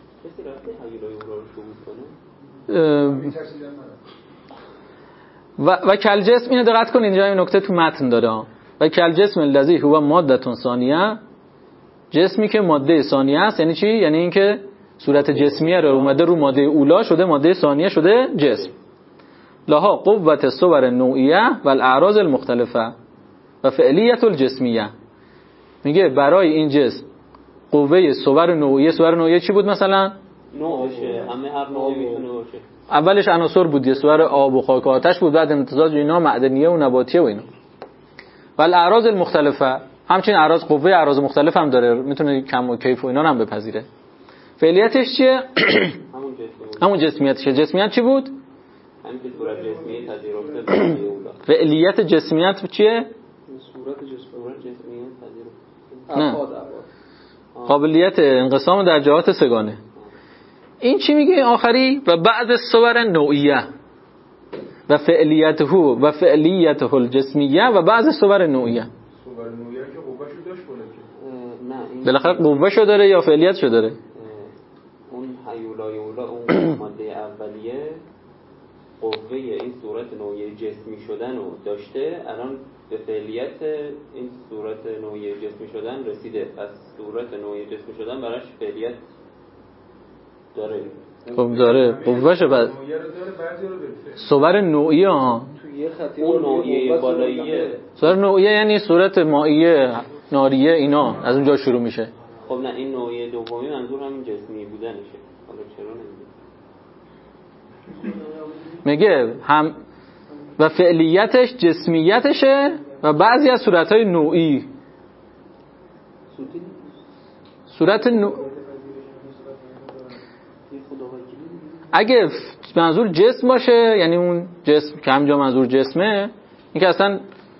و کل جسم، اینو دقت کن اینجا این نکته تو متن داره. و کل جسم الذی هو ماده ثانیه، جسمی که ماده ثانیه است. یعنی چی؟ یعنی اینکه صورت جسمیه رو اومده رو ماده اولا شده ماده ثانیه شده جسم. لها قوت الصور نوعیه و الاعراض المختلفه و فعلیت الجسمیه. میگه برای این جسم قوه صور نوعیه. صور نوعیه چی بود مثلا؟ نوعشه، همه هر نوعی میتونه باشه. اولش عناصر بود، یه صور آب و خاک و آتش بود، بعد امتزاج اینا معدنیه و نباتیه و اینا. و الاعراض المختلفه، همچنین قوه اعراض مختلف هم داره، میتونه کم و کیف و اینا هم بپذیره. فعلیتش چیه؟ همون جسمیتشه. جسمیت چی بود؟ همین که صورت جسمیه پذیرفته به اولا. فعلیت جسمیت چیه؟ صورت جسمیه پذیرفته. نه. قابلیت انقسام در جهات سگانه. این چی میگه آخری؟ و بعض صور نوعیه و فعلیته الجسمیه و بعض صور نوعیه. صور نوعیه که قوه‌شو داشت نه این بالاخره قوه‌شو داره یا فعلیتشو داره؟ اون هیولای اولا اون ماده اولیه قوه این صورت نوعی جسمی شدن رو داشته، الان به فعلیت این صورت نوعی جسمی شدن رسیده. پس صورت نوعی جسمی شدن براش فعلیت داره. خب داره قوه‌شو بعد صور نوعیه ها تو یه خطی اون نوعیه بالاییه. صور نوعیه یعنی صورت مائیه ناریه اینا از اونجا شروع میشه. خب نه این نوعیه دومی منظور همین جسمی بودنشه. حالا چرا میگه هم و فعلیتش جسمیتشه و بعضی از صورتهای نوعی صورت اگه منظور جسم باشه یعنی اون جسم که همجا منظور جسمه، این که اصلا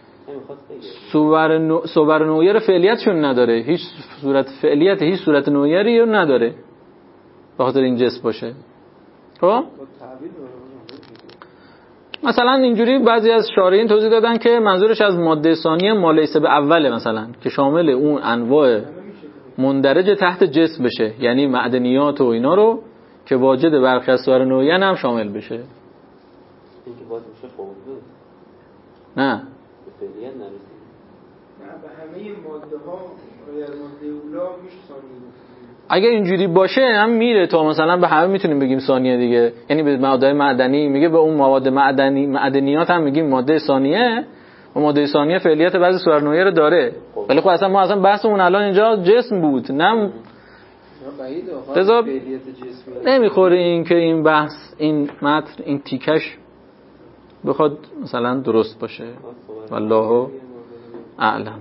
صور نوعیه رو فعلیتشون نداره، هیچ صورت فعلیت هیچ صورت نوعیه رو نداره به خاطر این جسم باشه. خب مثلا اینجوری بعضی از شارحین توضیح دادن که منظورش از ماده ثانیه ما لیس به اوله، مثلا که شامل اون انواع مندرج تحت جسم بشه، یعنی معدنیات و اینا رو که واجد برخی از صور نوعی هم شامل بشه. این که باید میشه قوه نه به فعلیت نرسید. نه به همه ماده ها غیر ماده اولا میشه ثانیه. اگه اینجوری باشه هم میره تا مثلا به همه میتونیم بگیم ثانیه دیگه، یعنی به مواد معدنی میگه به اون مواد معدنیات هم میگیم ماده ثانیه، و ماده ثانیه فعلیت بعضی صور نوعی رو داره. ولی خب اصلا ما اصلا بحثمون الان اینجا جسم بود، نه لذا نمیخوره این که این بحث این متن این تیکش بخواد مثلا درست باشه. والله اعلم.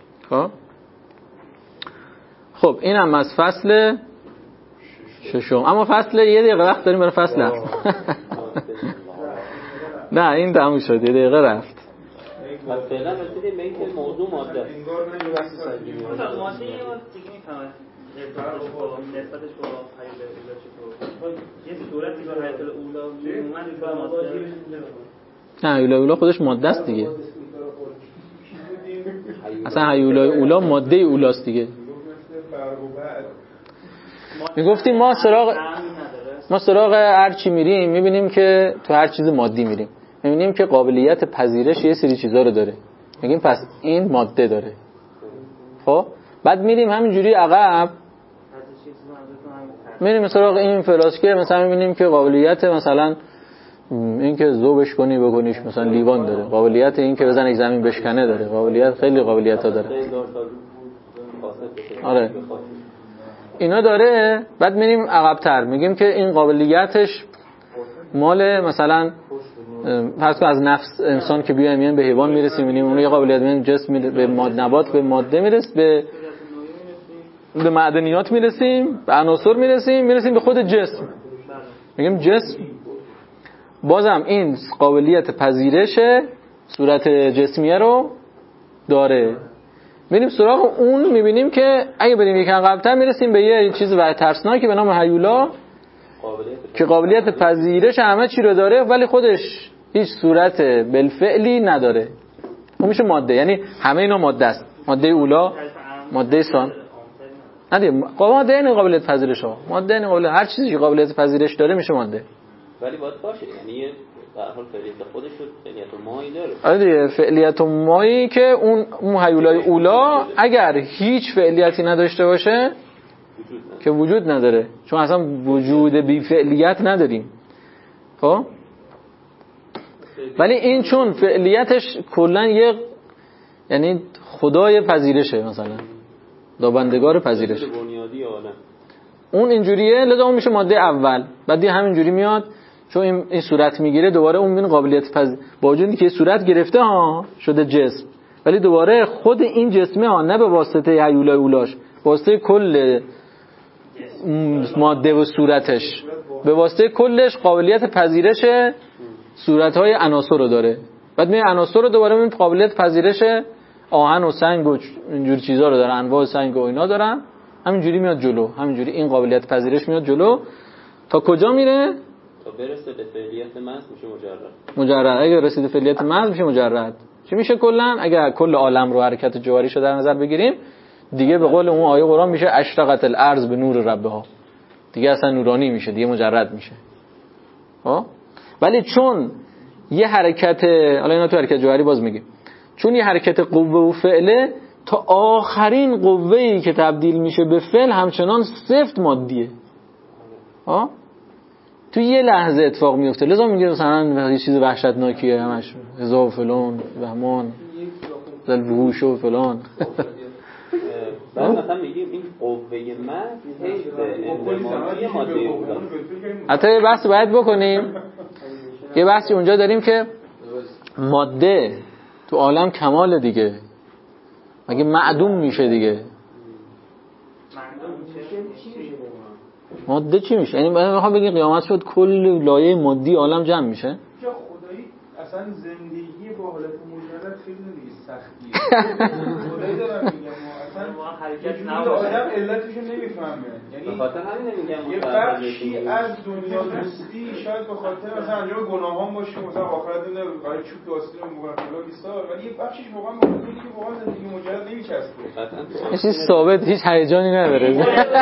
خب اینم از فصل ششم. اما فصل یه دقیقه وقت داریم برای فصل هفت. نه این تموم شد، یه دقیقه رفت. فعلا رسیدیم به این که موضوع ماده است. ماده یه بار دیگه میفهمد نسبتش با حیات اولا چطور یه صورتی با حیات اولا عموما اینجا ماده. نه حیات اولا خودش ماده است دیگه. اصلا حیات اولا ماده اولاست دیگه. میگفتیم ما سراغ هر چی میریم میبینیم که تو هر چیز مادی میریم میبینیم که قابلیت پذیرش یه سری چیزا رو داره، میگیم پس این ماده داره. خب بعد میریم همینجوری عقب میریم سراغ این فلاسفه، مثلا میبینیم که قابلیت مثلا این که ذوبش کنی بکنیش مثلا لیوان داره، قابلیت این که بزنی زمین بشکنه داره، قابلیت خیلی قابلیت‌ها داره. آره اینا داره. بعد میریم عقب‌تر میگیم که این قابلیتش مال مثلا فرض کن از نفس انسان که بیایم به حیوان میرسیم، میبینیم اون یه قابلیت میریم جسم به نبات به ماده میرسیم، به معدنیات میرسیم، به عناصر میرسیم به خود جسم، میگیم جسم بازم این قابلیت پذیرش صورت جسمیه رو داره. میریم سراغ اون میبینیم که اگه بریم یکم عقب‌تر میرسیم به یه چیز وحی ترسناکی به نام هیولا که قابلیت پذیرش همه چی رو داره ولی خودش هیچ صورت بالفعلی نداره. اون میشه ماده، یعنی همه اینا ماده است. ماده اولا، ماده ثان. نه دیگه ماده این قابلیت پذیرش ها، ماده این قابلیت هر چیزی که قابلیت پذیرش داره میشه ماده. ولی باید باشه، یعنی در حال فعلیت خودش رو فعلیت مایی داره. آره دیگه فعلیت مایی که اون هیولای اولا اگر هیچ فعلیتی نداشته باشه که وجود نداره، چون اصلا وجود بی فعلیت نداریم. خب ولی این چون فعلیتش کلا یه یعنی خدای پذیرشه، مثلا دابندگار پذیرش، اون اینجوریه، لذا اون میشه ماده اول. بعدی همینجوری میاد چون این صورت میگیره دوباره اون این قابلیت با وجودی که صورت گرفته ها شده جسم، ولی دوباره خود این جسمه ها نه به واسطه هیولای اولاش، به واسطه کل ماده و صورتش، به واسطه کلش قابلیت پذیرش صورت‌های عناصر رو داره. بعد می عناصر رو دوباره می قابلیت پذیرش آهن و سنگ و اینجور چیزا رو دارن، انواع سنگ و اینا دارن. همینجوری میاد جلو، همینجوری این قابلیت پذیرش میاد جلو تا کجا میره؟ تا برسه به فعلیت محض میشه مجرد. اگه رسید فعلیت محض میشه مجرد. چی میشه کلا؟ اگه کل عالم رو حرکت جواریشو در نظر بگیریم دیگه به قول اون آیه قرآن میشه اشرقت الارض به نور ربها، دیگه اصلا نورانی میشه، دیگه مجرد میشه. ولی چون یه حرکت، حالا اینا تو حرکت جوهری باز میگیم، چون یه حرکت قوه و فعله تا آخرین قوه‌ای که تبدیل میشه به فعل همچنان سفت مادیه. تو یه لحظه اتفاق میفته، لذا میگه مثلا یه چیز وحشتناکیه، همش هزار فلان بهمان زلوهوش و فلان. بعد مثلا میگیم این قوه محض حیث انضمامی ماده اولا. حتی یه بحث باید بکنیم، یه بحثی اونجا داریم که ماده تو عالم کمال دیگه، مگه معدوم میشه دیگه؟ ماده چی میشه؟ یعنی میخوام بگیم قیامت شد کل لایه مادی عالم جمع میشه؟ خدایی اصلا زندگی با حالت مجرد نظر خیلی دیگه سختیه. خدایی دارم میگم اصلا حرکت نباشه آدم علتشو نمیفهمه. یعنی به خاطر همین نمیگم یه بخشی از دنیا دوستی شاید به خاطر مثلا انجام گناهان باشه، مثلا آخرت اینه برای چوب واسطه میگن فلان بیسار، ولی یه بخشش واقعا به خاطر اینکه واقعا زندگی مجرد نمیچسبه. چیز ثابت، هیچ هیجانی نداره.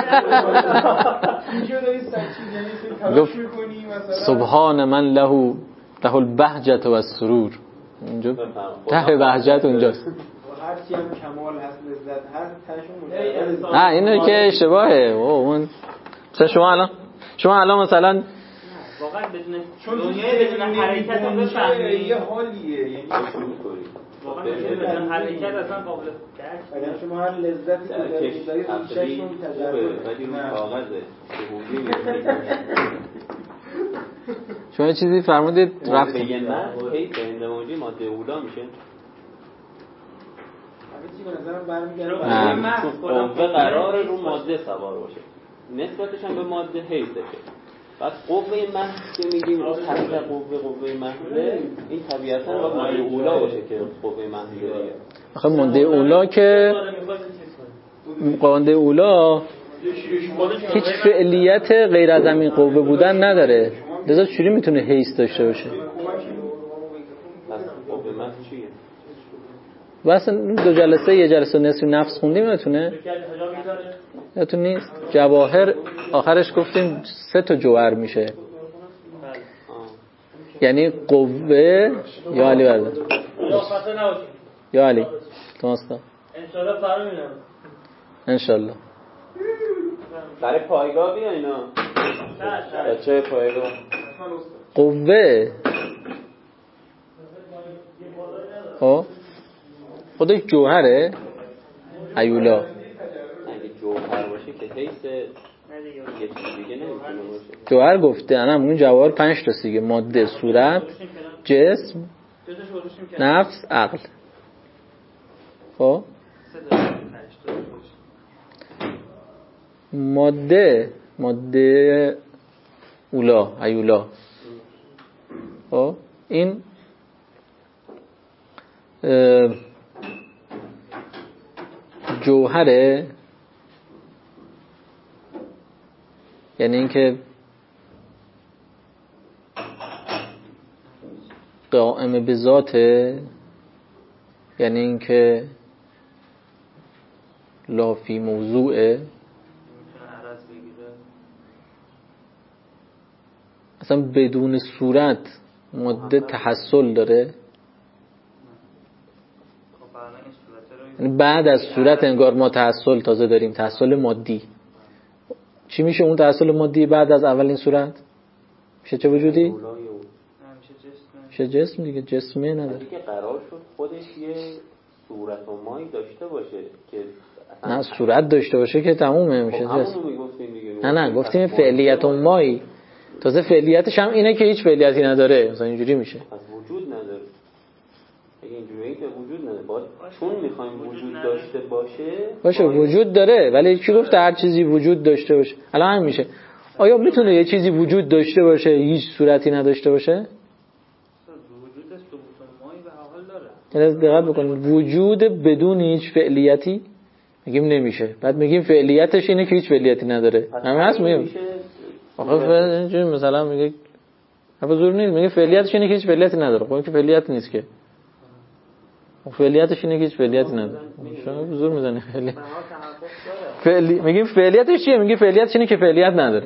گفت سبحان من له البهجت و السرور. اونجا ته بهجت اونجاست. هرچی هم کمال هست، لذت هست، تاشون مجرد. نه اینو که اشتباهه. اون شما الان مثلا واقعا بدون چون دنیای بدون حرکت هم بفهمی یه حالیه، یعنی واقعا بدون حرکت اصلا قابل درک. اگر شما هر لذتی که دارید ریشه‌ش رو تجربه ولی اون کاغذه شهودی شما یه چیزی فرمودید رفت بگن نه هی به اندماجی ماده اولا میشه. همه چی به نظرم برمیگرده قوه قراره رو ماده سوار باشه، نسبتش هم به ماده حیثشه. بعد قوه محض که میگیم رو تحت قوه محضه، این طبیعتا با ماده اولا باشه که قوه محض دیگه. آخه ماده اولا که ماده اولا هیچ فعلیت غیر از همین قوه بودن نداره، لذا چجوری میتونه حیث داشته باشه؟ قوه محض چیه؟ واسه دو جلسه یه جلسه نصف نفس خوندیم یادتونه؟ یادتون نیست؟ جواهر آخرش گفتیم 3 تا جوهر میشه. یعنی قوه یا علی برده یا علی تماستا انشالله فرا میرم انشالله برای پایگاه بیا اینا بچه پایگاه قوه خود یک جوهره ایولا. اگه جوهر باشه که حیث یه چیز دیگه نمیتونه باشه. جوهر گفته انم اون جوهر 5 تا دیگه: ماده، صورت، جسم، نفس، عقل. خب ماده اولا ایولا. خب این جوهره، یعنی اینکه قائم به ذاته، یعنی اینکه لافی موضوعه، اصلا بدون صورت ماده تحصل داره. یعنی بعد از صورت انگار ما تحصل تازه داریم، تحصل مادی. چی میشه اون تحصل مادی بعد از اولین صورت؟ میشه چه وجودی؟ میشه جسم دیگه. جسمه نداره دیگه قرار شد خودش یه صورت و مایی داشته باشه که نه صورت داشته باشه که تمومه میشه جسم. نه گفتیم فعلیت و مایی، تازه فعلیتش هم اینه که هیچ فعلیتی نداره، مثلا اینجوری میشه. پس وجود نداره. اگه اینجوریه که وجود نداره، چون میخوایم وجود داشته باشه وجود داره، ولی کی گفته هر چیزی وجود داشته باشه؟ الان هم میشه. آیا میتونه یه چیزی وجود داشته باشه هیچ صورتی نداشته باشه؟ وجود ثبوت مایی به حال داره. دقت بکنید، وجود بدون هیچ فعلیتی میگیم نمیشه. بعد میگیم فعلیتش اینه که هیچ فعلیتی نداره. همین هست میگیم. آخه اینجوری مثلا میگه حرف زور نیست، میگه فعلیتش اینه که هیچ فعلیتی نداره. خب این که فعلیت نیست که. فعلیتش اینه که هیچ فعلیتی نداره. شما زور میزنی میگیم فعلیتش چیه؟ میگه فعلیتش اینه که فعلیت نداره.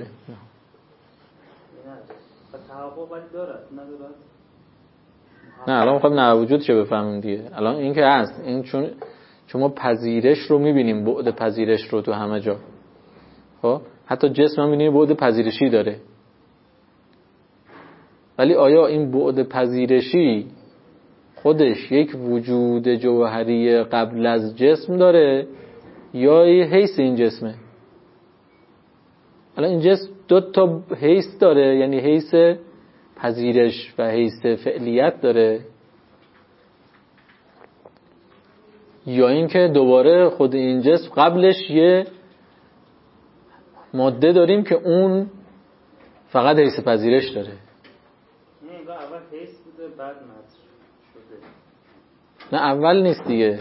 تحقق ولی داره، نداره. نه الان میخوایم نه وجودش رو بفهمیم دیگه. الان این که هست، این چون ما پذیرش رو میبینیم، بعد پذیرش رو تو همه جا. خب حتی جسم هم میبینیم بعد پذیرشی داره. ولی آیا این بعد پذیرشی خودش یک وجود جوهری قبل از جسم داره یا حیث این جسمه؟ الان این جسم 2 تا حیث داره، یعنی حیث پذیرش و حیث فعلیت داره، یا اینکه دوباره خود این جسم قبلش یه ماده داریم که اون فقط حیث پذیرش داره. نه اول حیث بوده بعد متن نه اول نیست دیگه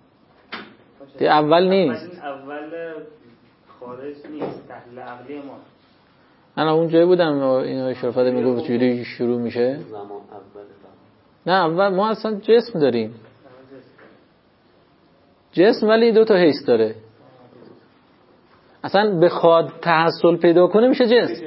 اول نیست. اول خارج نیست، تحلیل عقلی ما. من اون جایی بودم اینا شرفت میگفت چجوری شروع میشه. زمان اول نه اول ما اصلا جسم داریم، جسم ولی 2 تا حیث داره. اصلا بخواد تحصل پیدا کنه میشه جسم.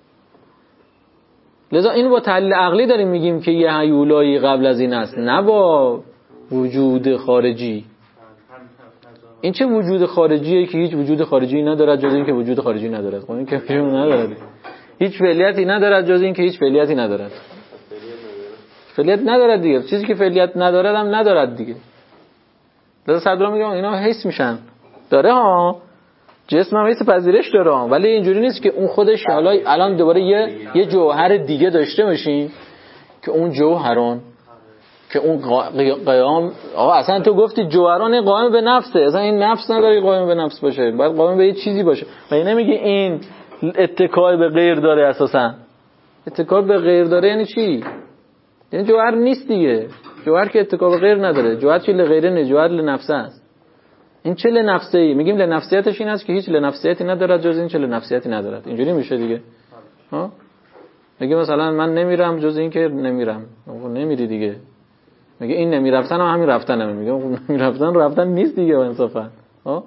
لذا اینو با تحلیل عقلی داریم میگیم که یه هیولایی قبل از این است، نه با وجود خارجی. این چه وجود خارجیه که هیچ وجود خارجی ندارد جز این که وجود خارجی ندارد. خب این که ندارد، هیچ فعلیتی ندارد جز این که هیچ فعلیتی ندارد. فعلیت ندارد دیگه، چیزی که فعلیت ندارد هم ندارد دیگه. لذا صدرا میگم اینا حس میشن. داره ها، جسم هم حس پذیرش داره ها، ولی اینجوری نیست که اون خودش حالا الان دوباره یه جوهر دیگه داشته باشیم که اون جوهران که اون قیام. آقا اصلا تو گفتی جوهران قائم به نفسه، اصلا این نفس نداره قائم به نفس باشه، باید قائم به یه چیزی باشه. و این نمیگه این اتکای به غیر داره. اساسا اتکای به غیر داره یعنی چی؟ یعنی جوهر نیست دیگه. جوهر که اتکای به غیر نداره. جوهر چی؟ لغیره نه، جوهر لنفسه است. این چه لنفسه ای؟ میگیم لنفسیتش این است که هیچ لنفسیتی ندارد جز این چه لنفسیتی ندارد. اینجوری میشه دیگه. ها میگه مثلا من نمیرم جز این که نمیرم. نمیری دیگه. میگه این نمیرفتن هم همین رفتنه. میگه نمیرفتن رفتن نیست دیگه انصافا. ها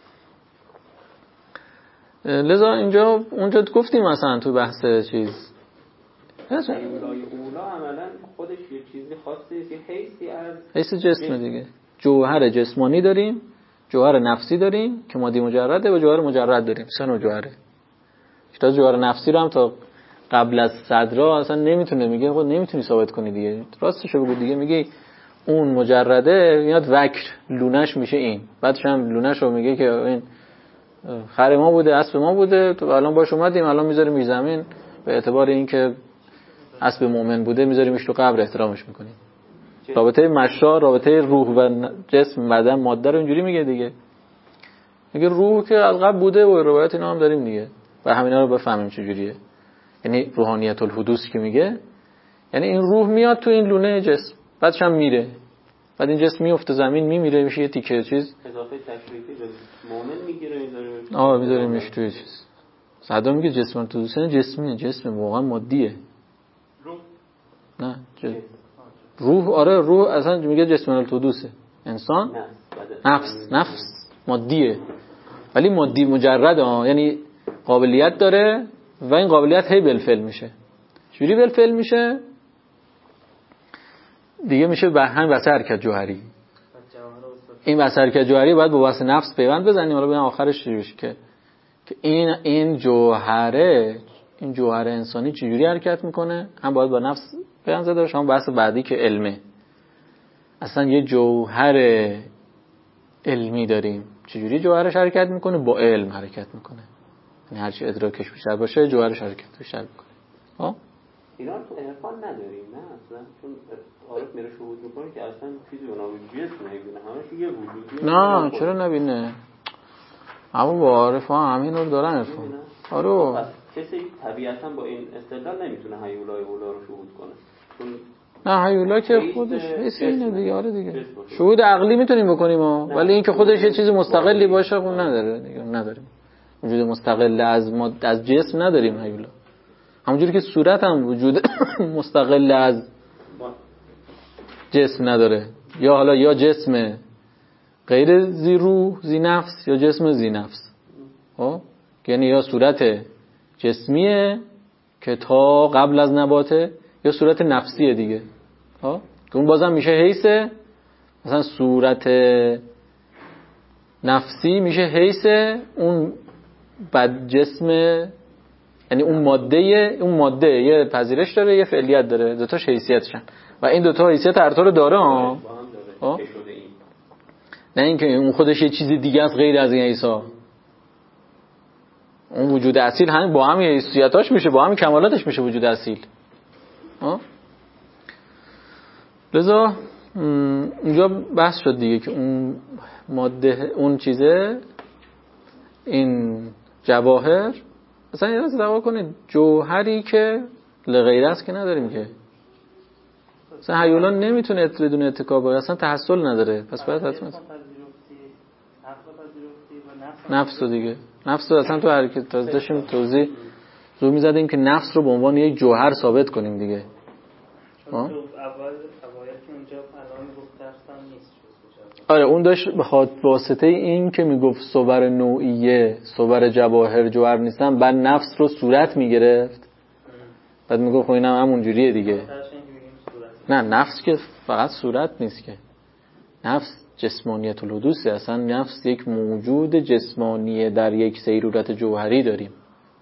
لذا اینجا اونجا گفتیم مثلا تو بحث چیز اولای اولا عملا خودش یه چیزی خاصی، یه حیثی از حیث جسم دیگه. جوهر جسمانی داریم، جوهر نفسی داریم که مادی مجرده و جوهر مجرد داریم. 3 نوع جوهره. که جوهر نفسی رو هم تا قبل از صدرا اصلا نمیتونه، میگه خود نمیتونی ثابت کنی دیگه. راستشو بگو دیگه، میگه اون مجرده میاد وکر لونش میشه این، بعدش هم لونش رو میگه که این خر ما بوده، اسب ما بوده، تو الان باش اومدیم، الان میذاریمش زمین به اعتبار اینکه اسب مؤمن بوده میذاریمش تو قبر احترامش میکنیم. رابطه مشا، رابطه روح و جسم بدن ماده رو اینجوری میگه دیگه. میگه روح که از قبل بوده و روایت اینا هم داریم دیگه و همینا رو بفهمیم چه جوریه. یعنی روحانیت الحدوث که میگه، یعنی این روح میاد تو این لونه جسم، بعدش هم میره، بعد این جسم میفته زمین میمیره، میشه یه تیکه چیز اضافه تشریفی به مؤمن میگیره میذاریمش توی چیز. صدا میگه جسم الحدوث جسمیه، جسم واقعا مادیه. روح نه روح، آره روح اصلا میگه جسم الحدوثه. انسان نفس مادیه، ولی مادی مجرده، یعنی قابلیت داره و این قابلیت هی بالفعل میشه. چجوری بالفعل میشه؟ دیگه میشه به همین واسه حرکت جوهری. این واسه حرکت جوهری باید با واسه نفس پیوند بزنیم. حالا ببین آخرش چی میشه که این جوهره، این جوهر انسانی چجوری حرکت میکنه، هم باید با نفس پیوند زده باشه، هم بحث بعدی که علمه. اصلا یه جوهر علمی داریم، چجوری جوهرش حرکت میکنه؟ با علم حرکت میکنه. یعنی هرچی ادراکش بیشتر باشه جوهرش حرکت بیشتر میکنه. ها اینا تو عرفان نداریم نه اصلا، چون عارف میره شهود میکنه که اصلا چیزی به نام جسم نمیبینه، همش یه وجودیه. نه چرا نبینه؟ اما با عارف ها همین رو دارن عرفان. آره کسی طبیعتا با این استدلال نمیتونه هیولای اولا رو شهود کنه، چون نه هیولا که خودش حسی اینه دیگه. آره دیگه شهود عقلی میتونیم بکنیم ولی این که خودش یه چیز مستقلی باشه خب نداره دیگه. نداریم وجود مستقل از جسم نداریم هیولا. همونجوری که صورت هم وجود مستقل از جسم نداره. یا حالا یا جسم غیر ذی روح ذی نفس یا جسم ذی نفس. یعنی یا صورت جسمیه که تا قبل از نباته یا صورت نفسیه دیگه. اون بازم میشه حیثه، مثلا صورت نفسی میشه حیثه اون بعد جسم، یعنی اون ماده یه پذیرش داره یه فعلیت داره، دوتاش حیثیتشن و این دوتا حیثیت هر طور داره نه اینکه اون خودش یه چیز دیگه است غیر از این حیثا. اون وجود اصیل همین با همین حیثیتاش میشه، با همین کمالاتش میشه وجود اصیل. لذا اونجا بحث شد دیگه که اون ماده، اون چیزه، این جواهر، مثلا یه دعوا کنید جوهری که لغیره است که نداریم که مثلا هیولا نمیتونه بدون اتکا باشه، اصلا تحصل نداره، پس باید حتما نفس رو دیگه، نفس رو اصلا تو حرکت داشتیم توضیح زور می‌زدیم که نفس رو به عنوان یک جوهر ثابت کنیم دیگه. اول که اونجا الان گفت درستم نیست. آره اون داشت بخاطر واسطه این که میگفت صور نوعیه، صور جواهر جوهر نیستن، بعد نفس رو صورت میگرفت، بعد میگفت خب اینم همون جوریه دیگه. نه نفس که فقط صورت نیست که، نفس جسمانیت الحدوثه، اصلا نفس یک موجود جسمانیه در یک سیرورت جوهری داریم.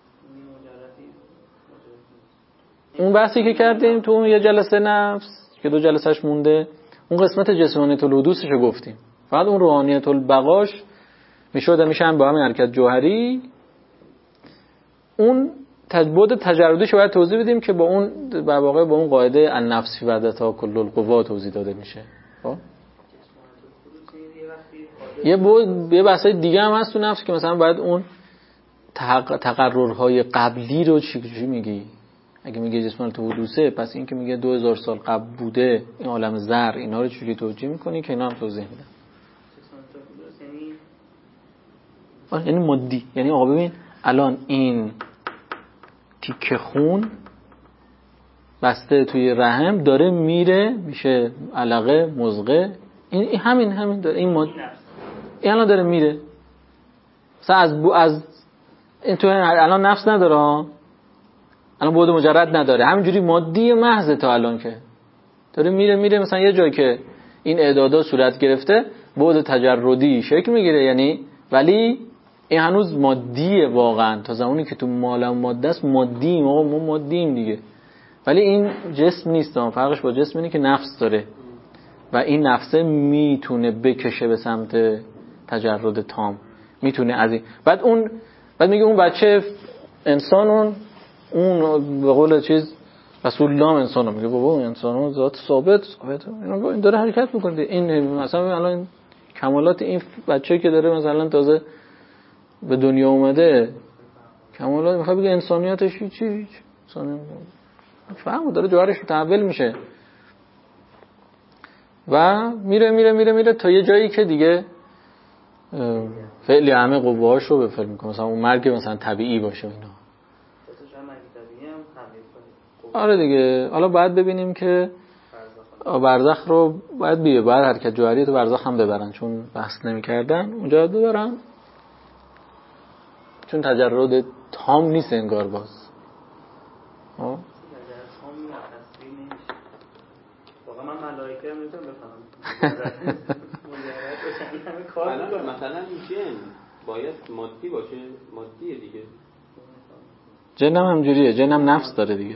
اون بحثی که کردیم تو اون یه جلسه نفس که 2 جلسهش مونده، اون قسمت جسمانیت الحدوثش رو گفتیم، فقط اون روحانیت البقاش میشه هم با همین حرکت جوهری. اون بود تجردیش باید توضیح بدیم که با اون در واقع با اون قاعده النفس فی وحدتها کل القوا توضیح داده میشه. خب یه بحثای دیگه هم هست تو نفس که مثلا باید اون تقررهای قبلی رو چی میگی؟ اگه میگه جسمانیت الحدوثه، پس این که میگه 2000 سال قبل بوده این عالم ذر، اینا رو چجوری توجیه میکنی که اینا هم توضیح میدم. یعنی مادی، یعنی آقا ببین الان این تیکه خون بسته توی رحم داره میره میشه علقه مزغه، این همین داره این این الان داره میره، مثلا از این تو الان نفس نداره، الان بعد مجرد نداره، همینجوری مادی محض تا الان که داره میره مثلا یه جایی که این اعدادا صورت گرفته بعد تجردی شکل میگیره، یعنی ولی این هنوز مادیه واقعا، تا زمانی که تو مال ماده است مادییم، ما مادییم دیگه، ولی این جسم نیست. فرقش با جسم اینه که نفس داره و این نفسه میتونه بکشه به سمت تجرد تام، میتونه از این بعد میگه اون بچه انسان اون به قول چیز رسول الله انسانو میگه بابا اون انسانو ذات ثابت این داره حرکت میکنه، این مثلا الان کمالات این بچه‌ای که داره مثلا تازه به دنیا اومده کمالات میخواد بگه انسانیتش چی انسان فهم داره جوهرش تحول میشه و میره تا یه جایی که دیگه فعلی همه قواهاشو به فعل میکنه، مثلا اون مرگ مثلا طبیعی باشه اینا. آره دیگه، حالا باید ببینیم که برزخ رو باید حرکت جوهری تو برزخ هم ببرن، چون بحث نمی‌کردن اونجا ببرن، چون تجرد تام نیست انگار باز. واقعا من ملائکه هم نمیتونم بفهمم. مثلا جن باید مادی باشه، مادیه دیگه. جن هم همجوریه، جن هم نفس داره دیگه.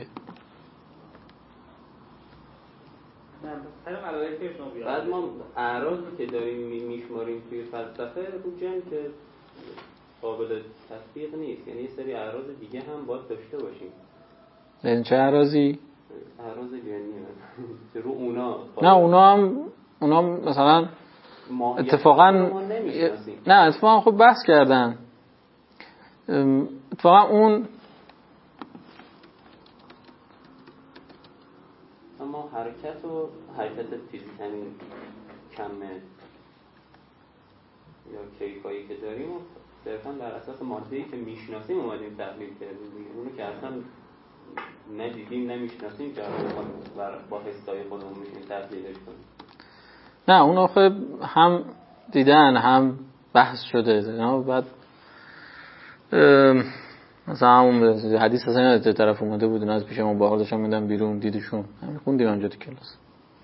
بعد ما اعراضی که داریم میشماریم توی فلسفه رو جن که قابل تصدیق نیست، یعنی یه سری اعراض دیگه هم باید داشته باشیم. یعنی چه اعراضی؟ اعراض جنی رو اونا. نه اونا مثلا اتفاقا نه اتفاقا خب بحث کردن، اتفاقا اون اما حرکت فیزیکانی کمه یا کیفایی که داریم صرفا بر اساس ماده‌ای که میشناسیم اومدیم تحلیل کردیم، اونو که اصلا ندیدیم نمیشناسیم که با حسای خودمون میتونیم تحلیلش کنیم. نه اون آخه هم دیدن هم بحث شده، بعد مثلا همون حدیث اصلا یادت طرف اومده بودن از پیش ما باهر داشتم میدم بیرون دیدشون، همین خوندیم اونجا تو کلاس.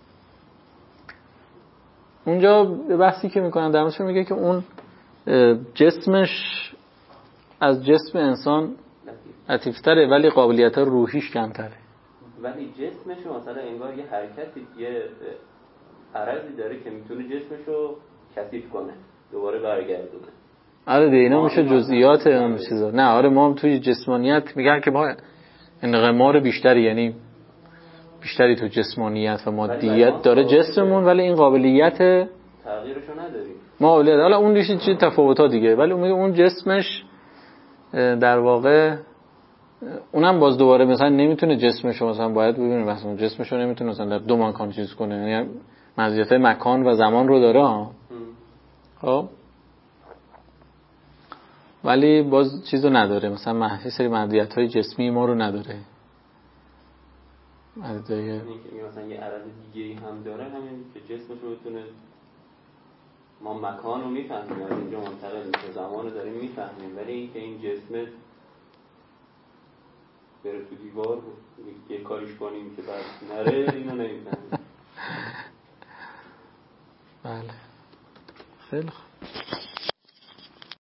اونجا به بحثی که میکنن در موردش میگه که اون جسمش از جسم انسان لطیفتره ولی قابلیت روحیش کمتره. ولی جسمش مثلا انگار یه حرکتی یه عرضی داره که میتونه جسمشو کثیف کنه دوباره برگردونه. آره دیگه اینا میشه جزئیات اون چیزا. نه آره ما هم توی جسمانیت میگن که ما انقمار بیشتری، یعنی بیشتری تو جسمانیت و مادیت داره جسممون، ولی این قابلیت تغییرشو نداریم. ما قابلیت حالا اون چیز تفاوت‌ها دیگه، ولی اون میگه اون جسمش در واقع اونم باز دوباره مثلا نمیتونه جسمشو مثلا باید ببینیم مثلا جسمشو نمیتونه مثلا در دو مکان چیز کنه، یعنی مزیت مکان و زمان رو داره ها. خب ولی باز چیزو نداره، مثلا یه سری محدودیت‌های جسمی ما رو نداره. اینکه مثلا یه عدد دیگه‌ای هم داره، همین که جسمش رو بتونه، ما مکان رو میفهمیم از اینجا منتقل میشه، زمان رو داریم میفهمیم، ولی اینکه این جسم بره تو دیوار یه کاریش کنیم که بعد نره، اینو نمیفهمیم. بله خیلی خوب.